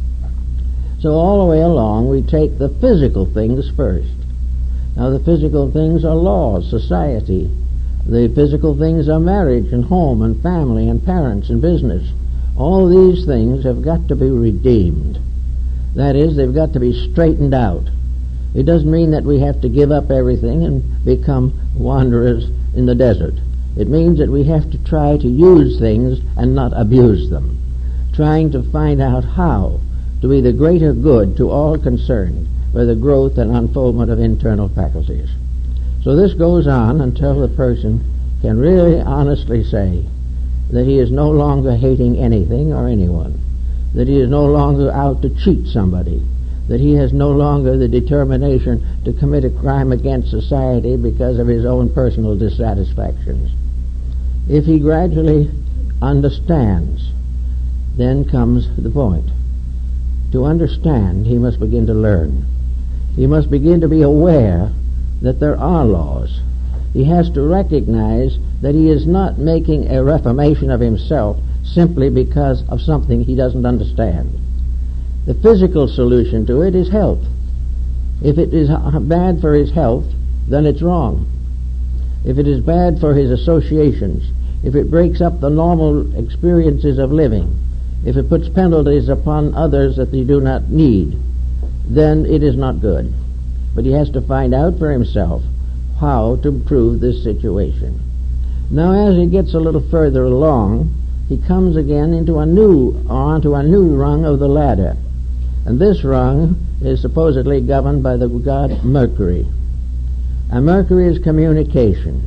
So all the way along we take the physical things first. Now the physical things are laws, society. The physical things are marriage and home and family and parents and business. All these things have got to be redeemed. That is, they've got to be straightened out. It doesn't mean that we have to give up everything and become wanderers in the desert. It means that we have to try to use things and not abuse them, trying to find out how to be the greater good to all concerned for the growth and unfoldment of internal faculties. So this goes on until the person can really honestly say that he is no longer hating anything or anyone, that he is no longer out to cheat somebody, that he has no longer the determination to commit a crime against society because of his own personal dissatisfactions. If he gradually understands, then comes the point. To understand, he must begin to learn. He must begin to be aware that there are laws. He has to recognize that he is not making a reformation of himself simply because of something he doesn't understand. The physical solution to it is health. If it is bad for his health, then it's wrong. If it is bad for his associations, if it breaks up the normal experiences of living, if it puts penalties upon others that they do not need, then it is not good. But he has to find out for himself how to improve this situation. Now, as he gets a little further along, he comes again onto a new rung of the ladder. And this rung is supposedly governed by the god Mercury. And Mercury is communication.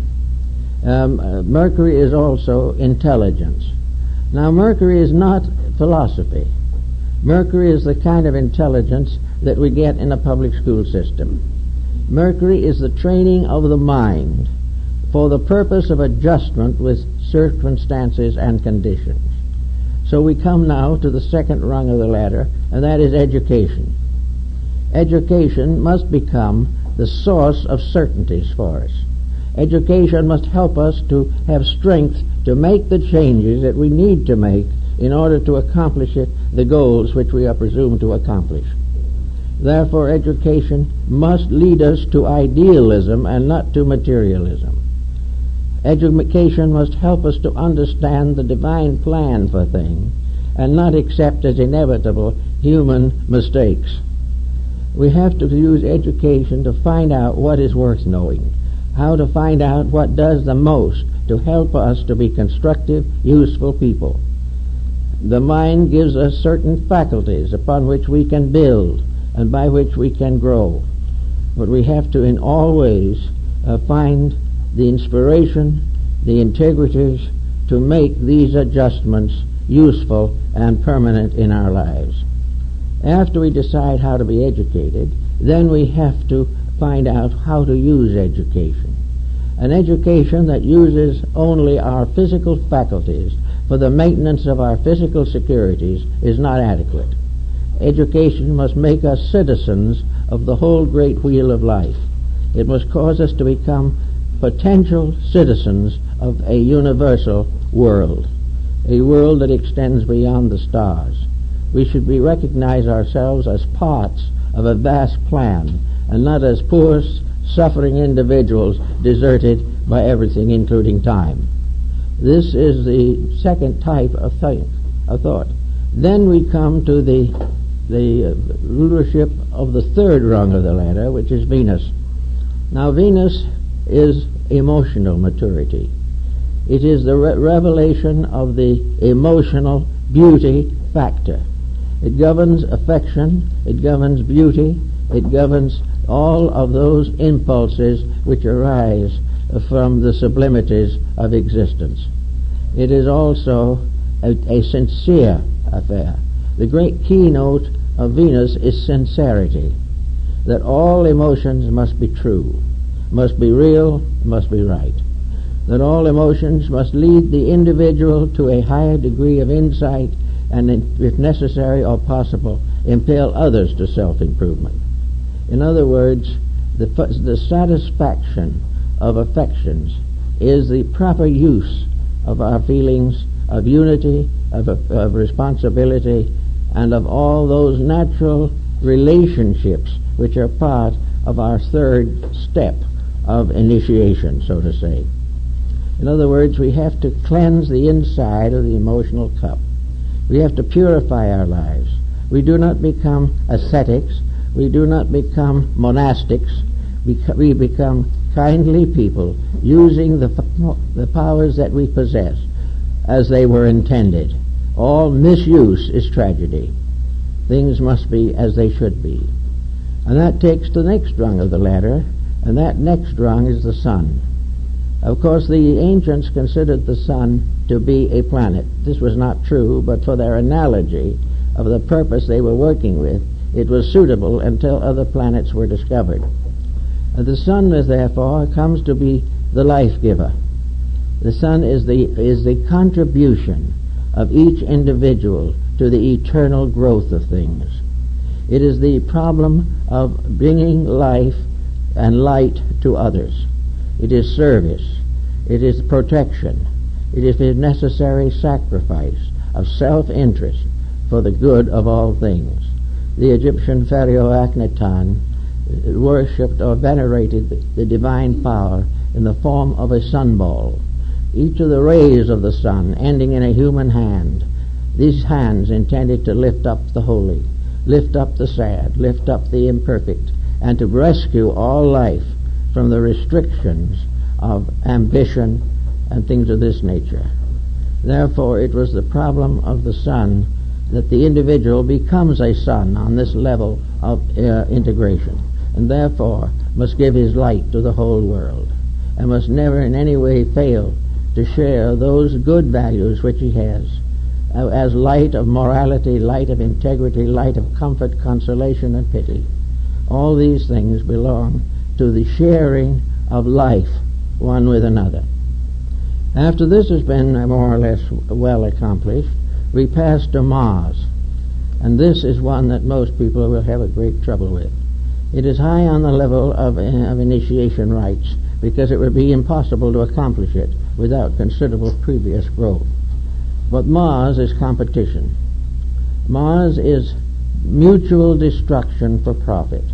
Mercury is also intelligence. Now, Mercury is not philosophy. Mercury is the kind of intelligence that we get in a public school system. Mercury is the training of the mind for the purpose of adjustment with circumstances and conditions. So we come now to the second rung of the ladder, and that is education. Education must become the source of certainties for us. Education must help us to have strength to make the changes that we need to make in order to accomplish the goals which we are presumed to accomplish. Therefore, education must lead us to idealism and not to materialism. Education must help us to understand the divine plan for things and not accept as inevitable human mistakes. We have to use education to find out what is worth knowing, how to find out what does the most to help us to be constructive, useful people. The mind gives us certain faculties upon which we can build and by which we can grow. But we have to in all ways find the inspiration, the integrities to make these adjustments useful and permanent in our lives. After we decide how to be educated, then we have to find out how to use education. An education that uses only our physical faculties for the maintenance of our physical securities is not adequate. Education must make us citizens of the whole great wheel of life. It must cause us to become potential citizens of a universal world, a world that extends beyond the stars. We should recognize ourselves as parts of a vast plan and not as poor, suffering individuals deserted by everything, including time. This is the second type of thought. Then we come to the rulership of the third rung of the ladder, which is Venus. Now, Venus is emotional maturity. It is the revelation of the emotional beauty factor. It governs affection, it governs beauty, it governs all of those impulses which arise from the sublimities of existence. It is also a sincere affair. The great keynote of Venus is sincerity, that all emotions must be true, must be real, must be right, that all emotions must lead the individual to a higher degree of insight and, if necessary or possible, impel others to self-improvement. In other words, the satisfaction of affections is the proper use of our feelings of unity, of responsibility, and of all those natural relationships which are part of our third step of initiation, so to say. In other words, we have to cleanse the inside of the emotional cup. We have to purify our lives. We do not become ascetics. We do not become monastics. We become kindly people, using the powers that we possess as they were intended. All misuse is tragedy. Things must be as they should be. And that takes the next rung of the ladder, and that next rung is the sun. Of course, the ancients considered the sun to be a planet. This was not true, but for their analogy of the purpose they were working with, it was suitable until other planets were discovered. The sun, therefore, comes to be the life giver. The sun is the contribution of each individual to the eternal growth of things. It is the problem of bringing life and light to others. It is service. It is protection. It is the necessary sacrifice of self-interest for the good of all things. The Egyptian pharaoh Akhenaten worshipped or venerated the divine power in the form of a sunball. Each of the rays of the sun ending in a human hand, these hands intended to lift up the holy, lift up the sad, lift up the imperfect, and to rescue all life from the restrictions of ambition and things of this nature. Therefore, it was the problem of the Son that the individual becomes a son on this level of integration, and therefore must give his light to the whole world, and must never in any way fail to share those good values which he has, as light of morality, light of integrity, light of comfort, consolation, and pity. All these things belong to the sharing of life one with another. After this has been more or less well accomplished, we pass to Mars, and this is one that most people will have a great trouble with. It is high on the level of initiation rites, because it would be impossible to accomplish it without considerable previous growth. But Mars is competition. Mars is mutual destruction for profit.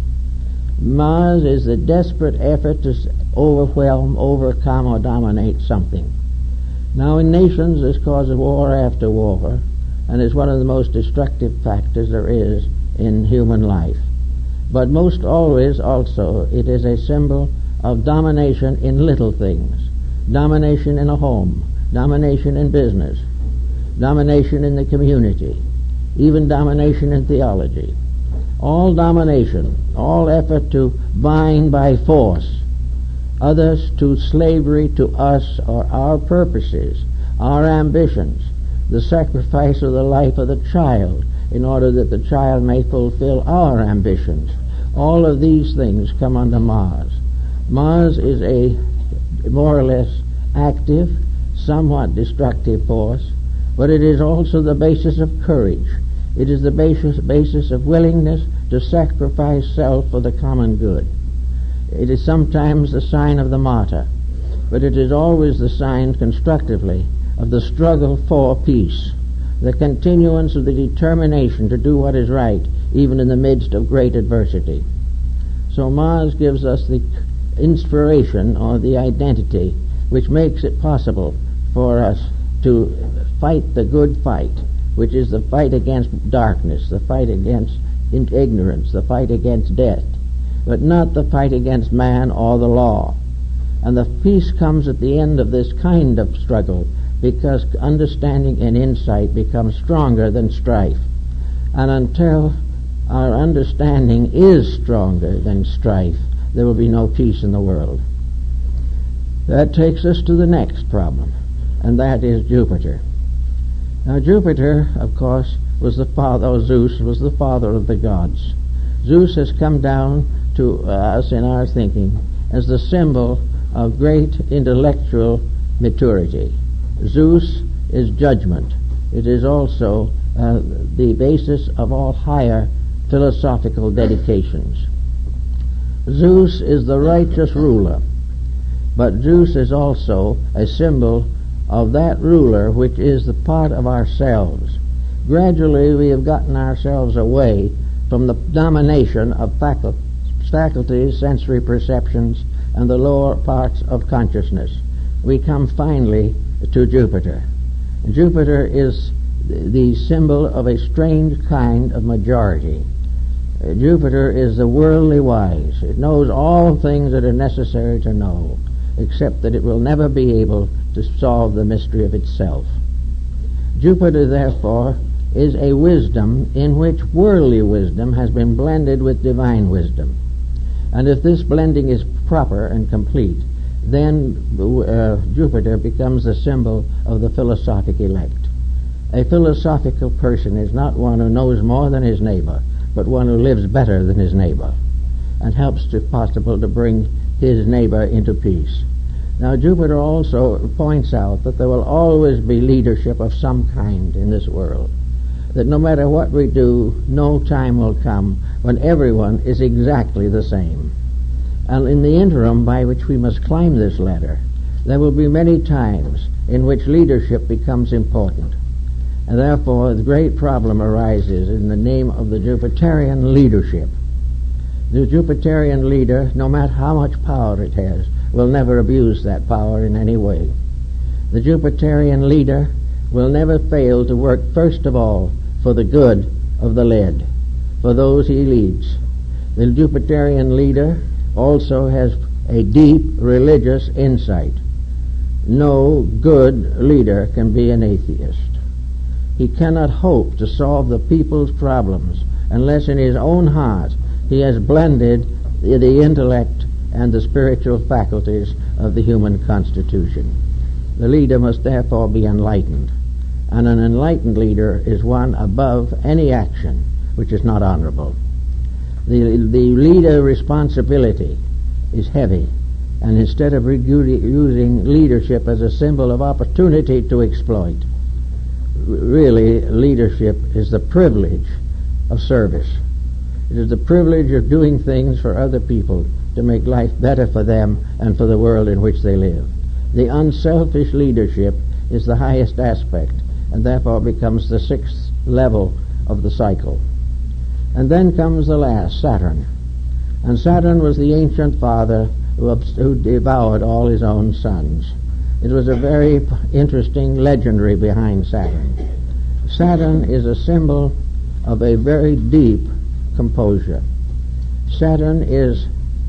Mars is the desperate effort to overwhelm, overcome, or dominate something. Now in nations this causes war after war, and is one of the most destructive factors there is in human life. But most always also it is a symbol of domination in little things. Domination in a home, domination in business, domination in the community, even domination in theology. All domination, all effort to bind by force others to slavery to us or our purposes, our ambitions, the sacrifice of the life of the child in order that the child may fulfill our ambitions. All of these things come under Mars. Mars is a more or less active, somewhat destructive force, but it is also the basis of courage. It is the basis of willingness to sacrifice self for the common good. It is sometimes the sign of the martyr, but it is always the sign constructively of the struggle for peace, the continuance of the determination to do what is right, even in the midst of great adversity. So Mars gives us the inspiration or the identity which makes it possible for us to fight the good fight, which is the fight against darkness, the fight against ignorance, the fight against death, but not the fight against man or the law. And the peace comes at the end of this kind of struggle, because understanding and insight become stronger than strife. And until our understanding is stronger than strife, there will be no peace in the world. That takes us to the next problem, and that is Jupiter. Now Jupiter, of course, was the father, or Zeus was the father of the gods. Zeus has come down to us in our thinking as the symbol of great intellectual maturity. Zeus is judgment. It is also the basis of all higher philosophical dedications. Zeus is the righteous ruler, but Zeus is also a symbol of that ruler which is the part of ourselves. Gradually we have gotten ourselves away from the domination of faculties, sensory perceptions, and the lower parts of consciousness. We come finally to Jupiter. Jupiter is the symbol of a strange kind of majority. Jupiter is the worldly wise. It knows all things that are necessary to know, except that it will never be able to solve the mystery of itself. Jupiter, therefore, is a wisdom in which worldly wisdom has been blended with divine wisdom. And if this blending is proper and complete, then Jupiter becomes the symbol of the philosophic elect. A philosophical person is not one who knows more than his neighbor, but one who lives better than his neighbor, and helps, if possible, to bring his neighbor into peace. Now Jupiter also points out that there will always be leadership of some kind in this world, that no matter what we do, no time will come when everyone is exactly the same. And in the interim by which we must climb this ladder, there will be many times in which leadership becomes important. And therefore the great problem arises in the name of the Jupiterian leadership. The Jupiterian leader, no matter how much power it has, will never abuse that power in any way. The Jupiterian leader will never fail to work first of all for the good of the led. for those he leads. The Jupiterian leader also has a deep religious insight. No good leader can be an atheist. He cannot hope to solve the people's problems unless in his own heart he has blended the intellect and the spiritual faculties of the human constitution. The leader must therefore be enlightened, and an enlightened leader is one above any action which is not honorable. The leader responsibility is heavy, and instead of using leadership as a symbol of opportunity to exploit, really leadership is the privilege of service. It is the privilege of doing things for other people to make life better for them and for the world in which they live. The unselfish leadership is the highest aspect, and therefore becomes the sixth level of the cycle. And then comes the last, Saturn. And Saturn was the ancient father who devoured all his own sons. It was a very interesting legendary behind Saturn. Saturn is a symbol of a very deep composure. Saturn is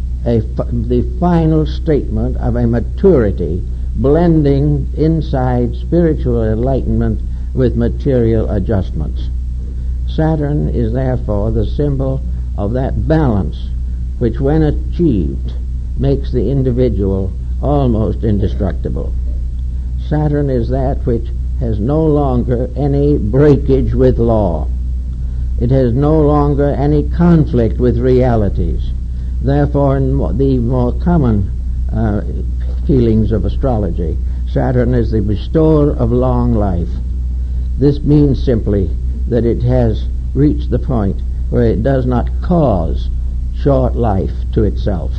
the final statement of a maturity blending inside spiritual enlightenment with material adjustments. Saturn is therefore the symbol of that balance which, when achieved, makes the individual almost indestructible. Saturn is that which has no longer any breakage with law. It has no longer any conflict with realities. Therefore, in the more common feelings of astrology, Saturn is the bestower of long life. This means simply that it has reached the point where it does not cause short life to itself.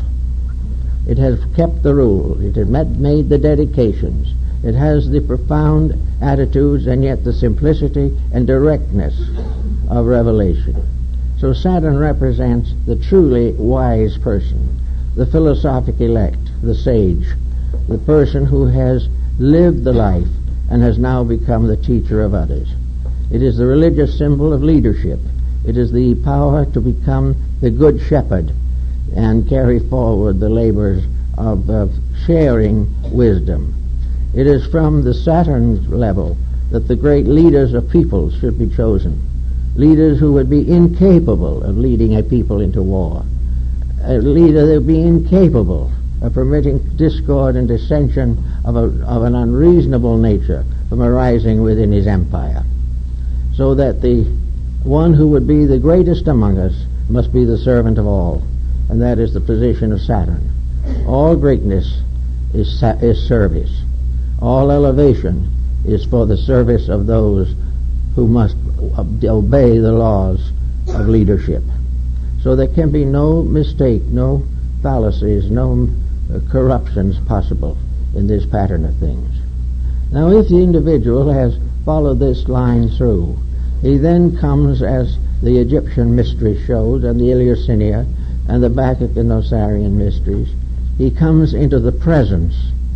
It has kept the rule. It has made the dedications. It has the profound attitudes and yet the simplicity and directness of revelation. So Saturn represents the truly wise person, the philosophic elect, the sage, the person who has lived the life and has now become the teacher of others. It is the religious symbol of leadership. It is the power to become the good shepherd and carry forward the labors of sharing wisdom. It is from the Saturn level that the great leaders of peoples should be chosen. Leaders who would be incapable of leading a people into war. A leader that would be incapable of permitting discord and dissension of an unreasonable nature from arising within his empire. So that the one who would be the greatest among us must be the servant of all, and that is the position of Saturn. All greatness is service. All elevation is for the service of those who must obey the laws of leadership. So there can be no mistake, no fallacies, no corruptions possible in this pattern of things. Now, if the individual has followed this line through, he then comes, as the Egyptian mysteries showed, and the Eleusinian and the Bacchic and Osirian mysteries, he comes into the presence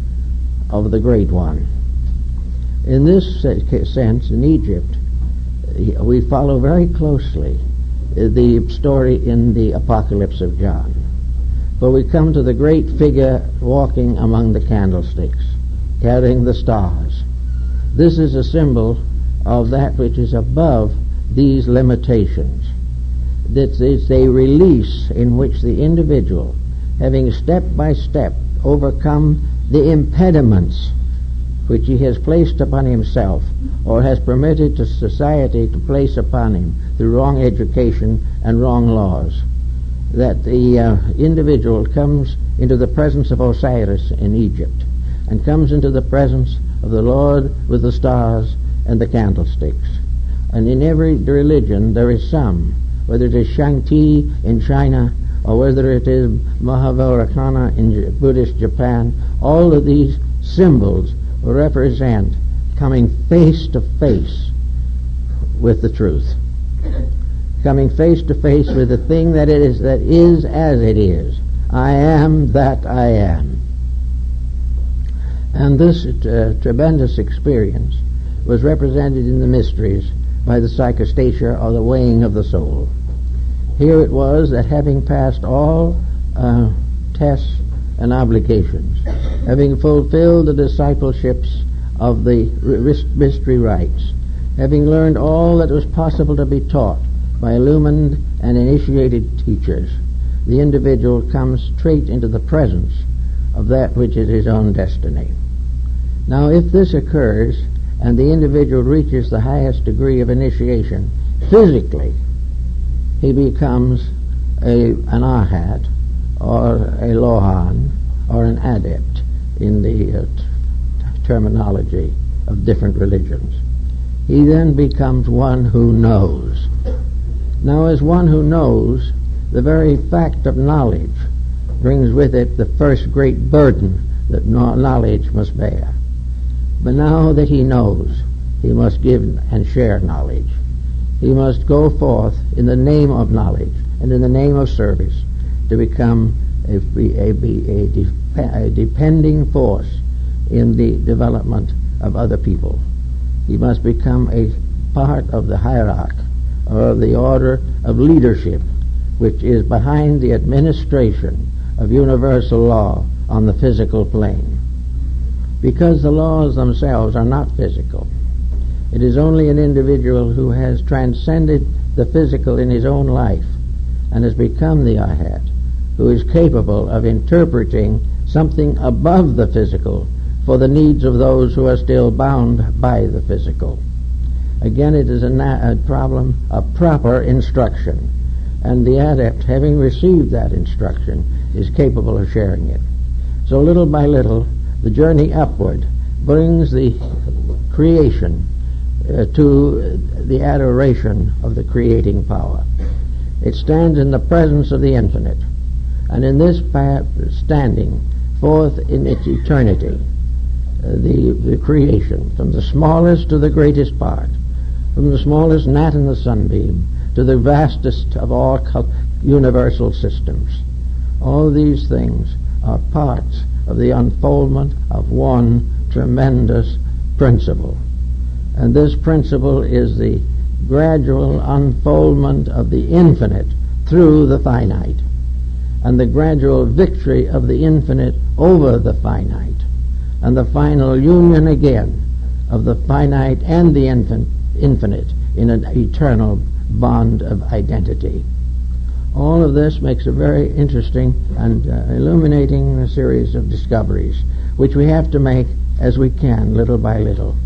of the Great One. In this sense, in Egypt, we follow very closely the story in the Apocalypse of John. For we come to the great figure walking among the candlesticks, carrying the stars. This is a symbol of that which is above these limitations. This is a release in which the individual, having step by step overcome the impediments which he has placed upon himself or has permitted to society to place upon him through wrong education and wrong laws, that the individual comes into the presence of Osiris in Egypt and comes into the presence of the Lord with the stars and the candlesticks. And in every religion there is some, whether it is Shang-Ti in China or whether it is Mahavairocana in Buddhist Japan, all of these symbols represent coming face to face with the truth, coming face to face with the thing that is as it is. I am that I am. And this tremendous experience was represented in the mysteries by the psychostatia, or the weighing of the soul. Here it was that having passed all tests and obligations, having fulfilled the discipleships of the mystery rites, having learned all that was possible to be taught by illumined and initiated teachers, the individual comes straight into the presence of that which is his own destiny. Now, if this occurs and the individual reaches the highest degree of initiation, physically, he becomes an arhat, or a lohan, or an adept in the terminology of different religions. He then becomes one who knows. Now, as one who knows, the very fact of knowledge brings with it the first great burden that knowledge must bear. But now that he knows, he must give and share knowledge. He must go forth in the name of knowledge and in the name of service to become a depending force in the development of other people. He must become a part of the hierarchy, or of the order of leadership, which is behind the administration of universal law on the physical plane. Because the laws themselves are not physical, it is only an individual who has transcended the physical in his own life and has become the arhat who is capable of interpreting something above the physical for the needs of those who are still bound by the physical. Again, it is a problem of proper instruction, and the adept, having received that instruction, is capable of sharing it. So little by little, the journey upward brings the creation to the adoration of the creating power. It stands in the presence of the infinite, and in this standing forth in its eternity, the creation, from the smallest to the greatest part, from the smallest gnat in the sunbeam to the vastest of all universal systems. All these things are parts of the unfoldment of one tremendous principle. And this principle is the gradual unfoldment of the infinite through the finite, and the gradual victory of the infinite over the finite, and the final union again of the finite and the infinite in an eternal bond of identity. All of this makes a very interesting and illuminating series of discoveries, which we have to make as we can, little by little.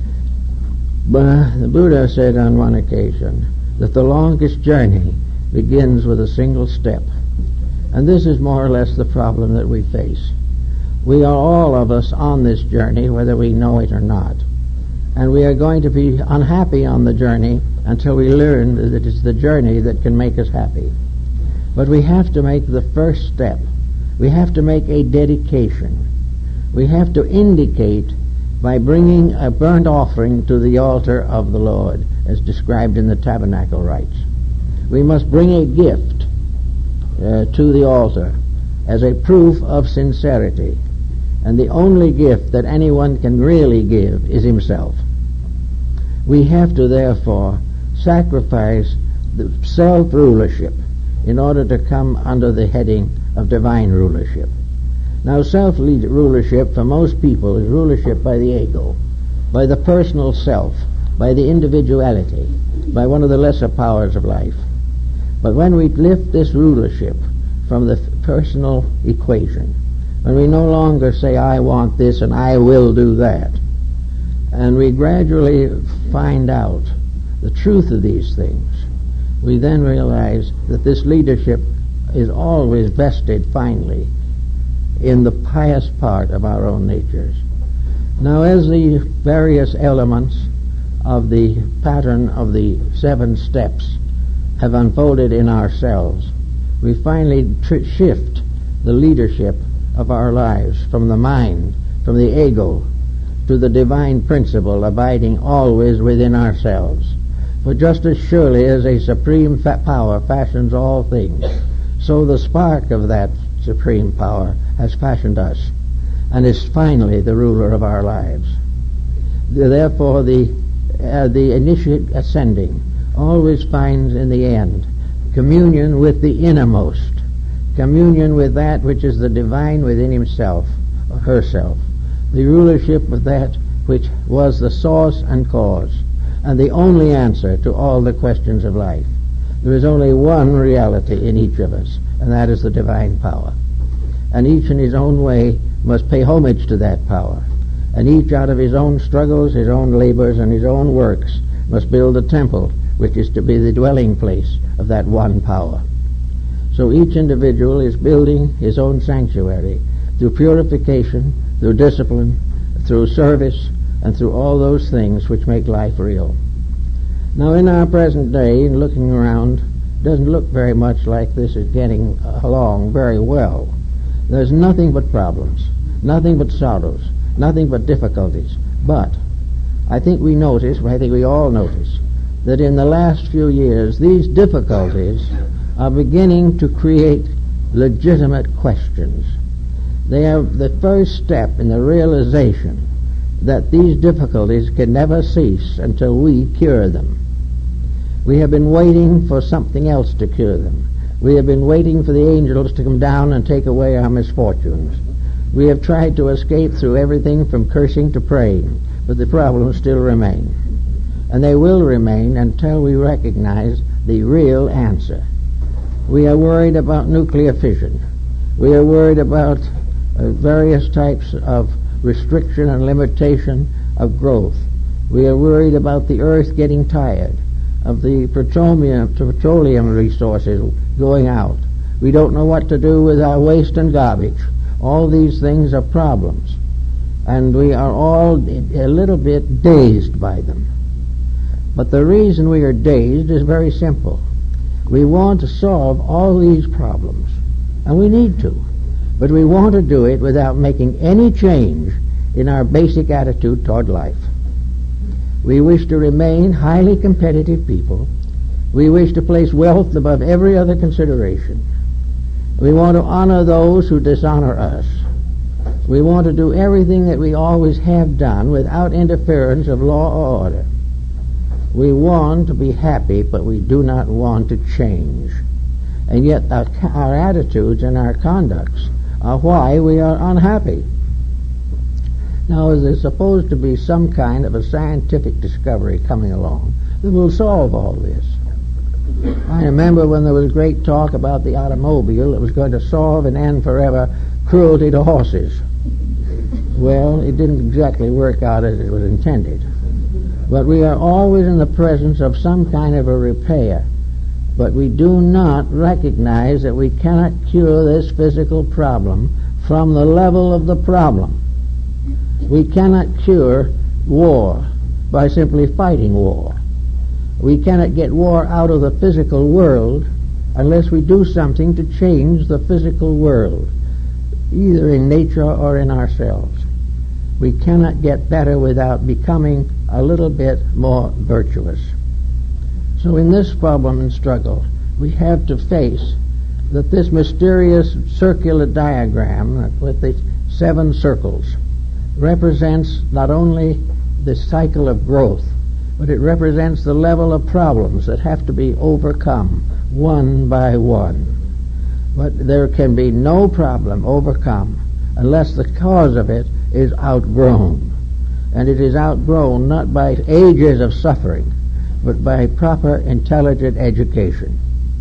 But the Buddha said on one occasion that the longest journey begins with a single step. And this is more or less the problem that we face. We are all of us on this journey, whether we know it or not. And we are going to be unhappy on the journey until we learn that it's the journey that can make us happy. But we have to make the first step. We have to make a dedication. We have to indicate by bringing a burnt offering to the altar of the Lord, as described in the tabernacle rites. We must bring a gift to the altar as a proof of sincerity. And the only gift that anyone can really give is himself. We have to therefore sacrifice the self-rulership in order to come under the heading of divine rulership. Now, self-rulership for most people is rulership by the ego, by the personal self, by the individuality, by one of the lesser powers of life. But when we lift this rulership from the personal equation, when we no longer say, I want this and I will do that, and we gradually find out the truth of these things, we then realize that this leadership is always vested finally in the pious part of our own natures. Now, as the various elements of the pattern of the 7 steps have unfolded in ourselves, we finally shift the leadership of our lives from the mind, from the ego, to the divine principle abiding always within ourselves. For just as surely as a supreme power fashions all things, so the spark of that supreme power has fashioned us and is finally the ruler of our lives. Therefore, the initiate ascending always finds in the end communion with the innermost, communion with that which is the divine within himself or herself, the rulership of that which was the source and cause, and the only answer to all the questions of life. There is only one reality in each of us, and that is the divine power. And each in his own way must pay homage to that power. And each out of his own struggles, his own labors, and his own works must build a temple which is to be the dwelling place of that one power. So each individual is building his own sanctuary through purification, through discipline, through service, and through all those things which make life real. Now in our present day, looking around, doesn't look very much like this is getting along very well. There's nothing but problems, nothing but sorrows, nothing but difficulties. But I think we all notice, that in the last few years these difficulties are beginning to create legitimate questions. They are the first step in the realization that these difficulties can never cease until we cure them. We have been waiting for something else to cure them. We have been waiting for the angels to come down and take away our misfortunes. We have tried to escape through everything from cursing to praying, but the problems still remain. And they will remain until we recognize the real answer. We are worried about nuclear fission. We are worried about various types of restriction and limitation of growth. We are worried about the earth getting tired, of the petroleum resources going out. We don't know what to do with our waste and garbage. All these things are problems, and we are all a little bit dazed by them. But the reason we are dazed is very simple. We want to solve all these problems, and we need to, but we want to do it without making any change in our basic attitude toward life. We wish to remain highly competitive people. We wish to place wealth above every other consideration. We want to honor those who dishonor us. We want to do everything that we always have done without interference of law or order. We want to be happy, but we do not want to change. And yet our attitudes and our conducts are why we are unhappy. Now, there's supposed to be some kind of a scientific discovery coming along that will solve all this. I remember when there was great talk about the automobile that was going to solve and end forever cruelty to horses. Well, it didn't exactly work out as it was intended. But we are always in the presence of some kind of a repair. But we do not recognize that we cannot cure this physical problem from the level of the problem. We cannot cure war by simply fighting war. We cannot get war out of the physical world unless we do something to change the physical world, either in nature or in ourselves. We cannot get better without becoming a little bit more virtuous. So in this problem and struggle, we have to face that this mysterious circular diagram with the 7 circles represents not only the cycle of growth, but it represents the level of problems that have to be overcome one by one. But there can be no problem overcome unless the cause of it is outgrown. And it is outgrown not by ages of suffering, but by proper, intelligent education.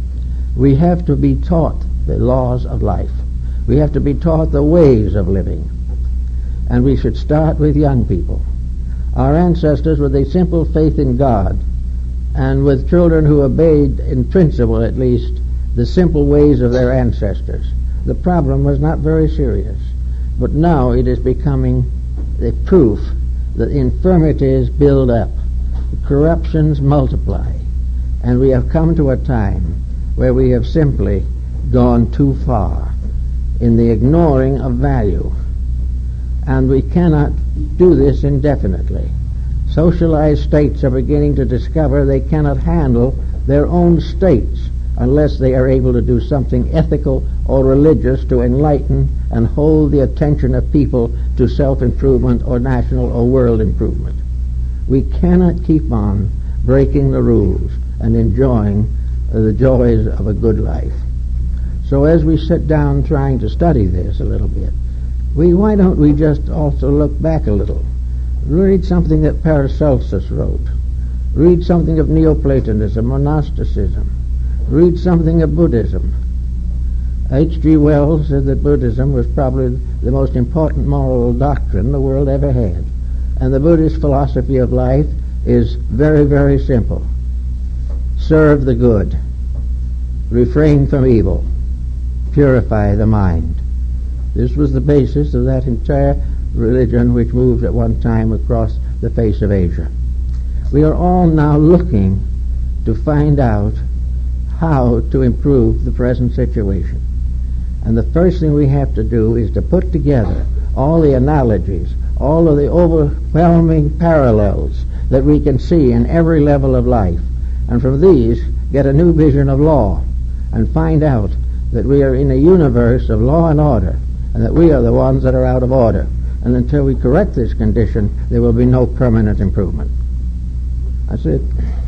We have to be taught the laws of life. We have to be taught the ways of living. And we should start with young people. Our ancestors, with a simple faith in God, and with children who obeyed, in principle at least, the simple ways of their ancestors, the problem was not very serious. But now it is becoming a proof that infirmities build up, corruptions multiply, and we have come to a time where we have simply gone too far in the ignoring of value. And we cannot do this indefinitely. Socialized states are beginning to discover they cannot handle their own states unless they are able to do something ethical or religious to enlighten and hold the attention of people to self-improvement or national or world improvement. We cannot keep on breaking the rules and enjoying the joys of a good life. So as we sit down trying to study this a little bit, why don't we just also look back a little? Read something that Paracelsus wrote. Read something of Neoplatonism or Gnosticism. Read something of Buddhism. H.G. Wells said that Buddhism was probably the most important moral doctrine the world ever had. And the Buddhist philosophy of life is very, very simple. Serve the good. Refrain from evil. Purify the mind. This was the basis of that entire religion which moved at one time across the face of Asia. We are all now looking to find out how to improve the present situation. And the first thing we have to do is to put together all the analogies, all of the overwhelming parallels that we can see in every level of life, and from these get a new vision of law and find out that we are in a universe of law and order, and that we are the ones that are out of order. And until we correct this condition, there will be no permanent improvement. That's it.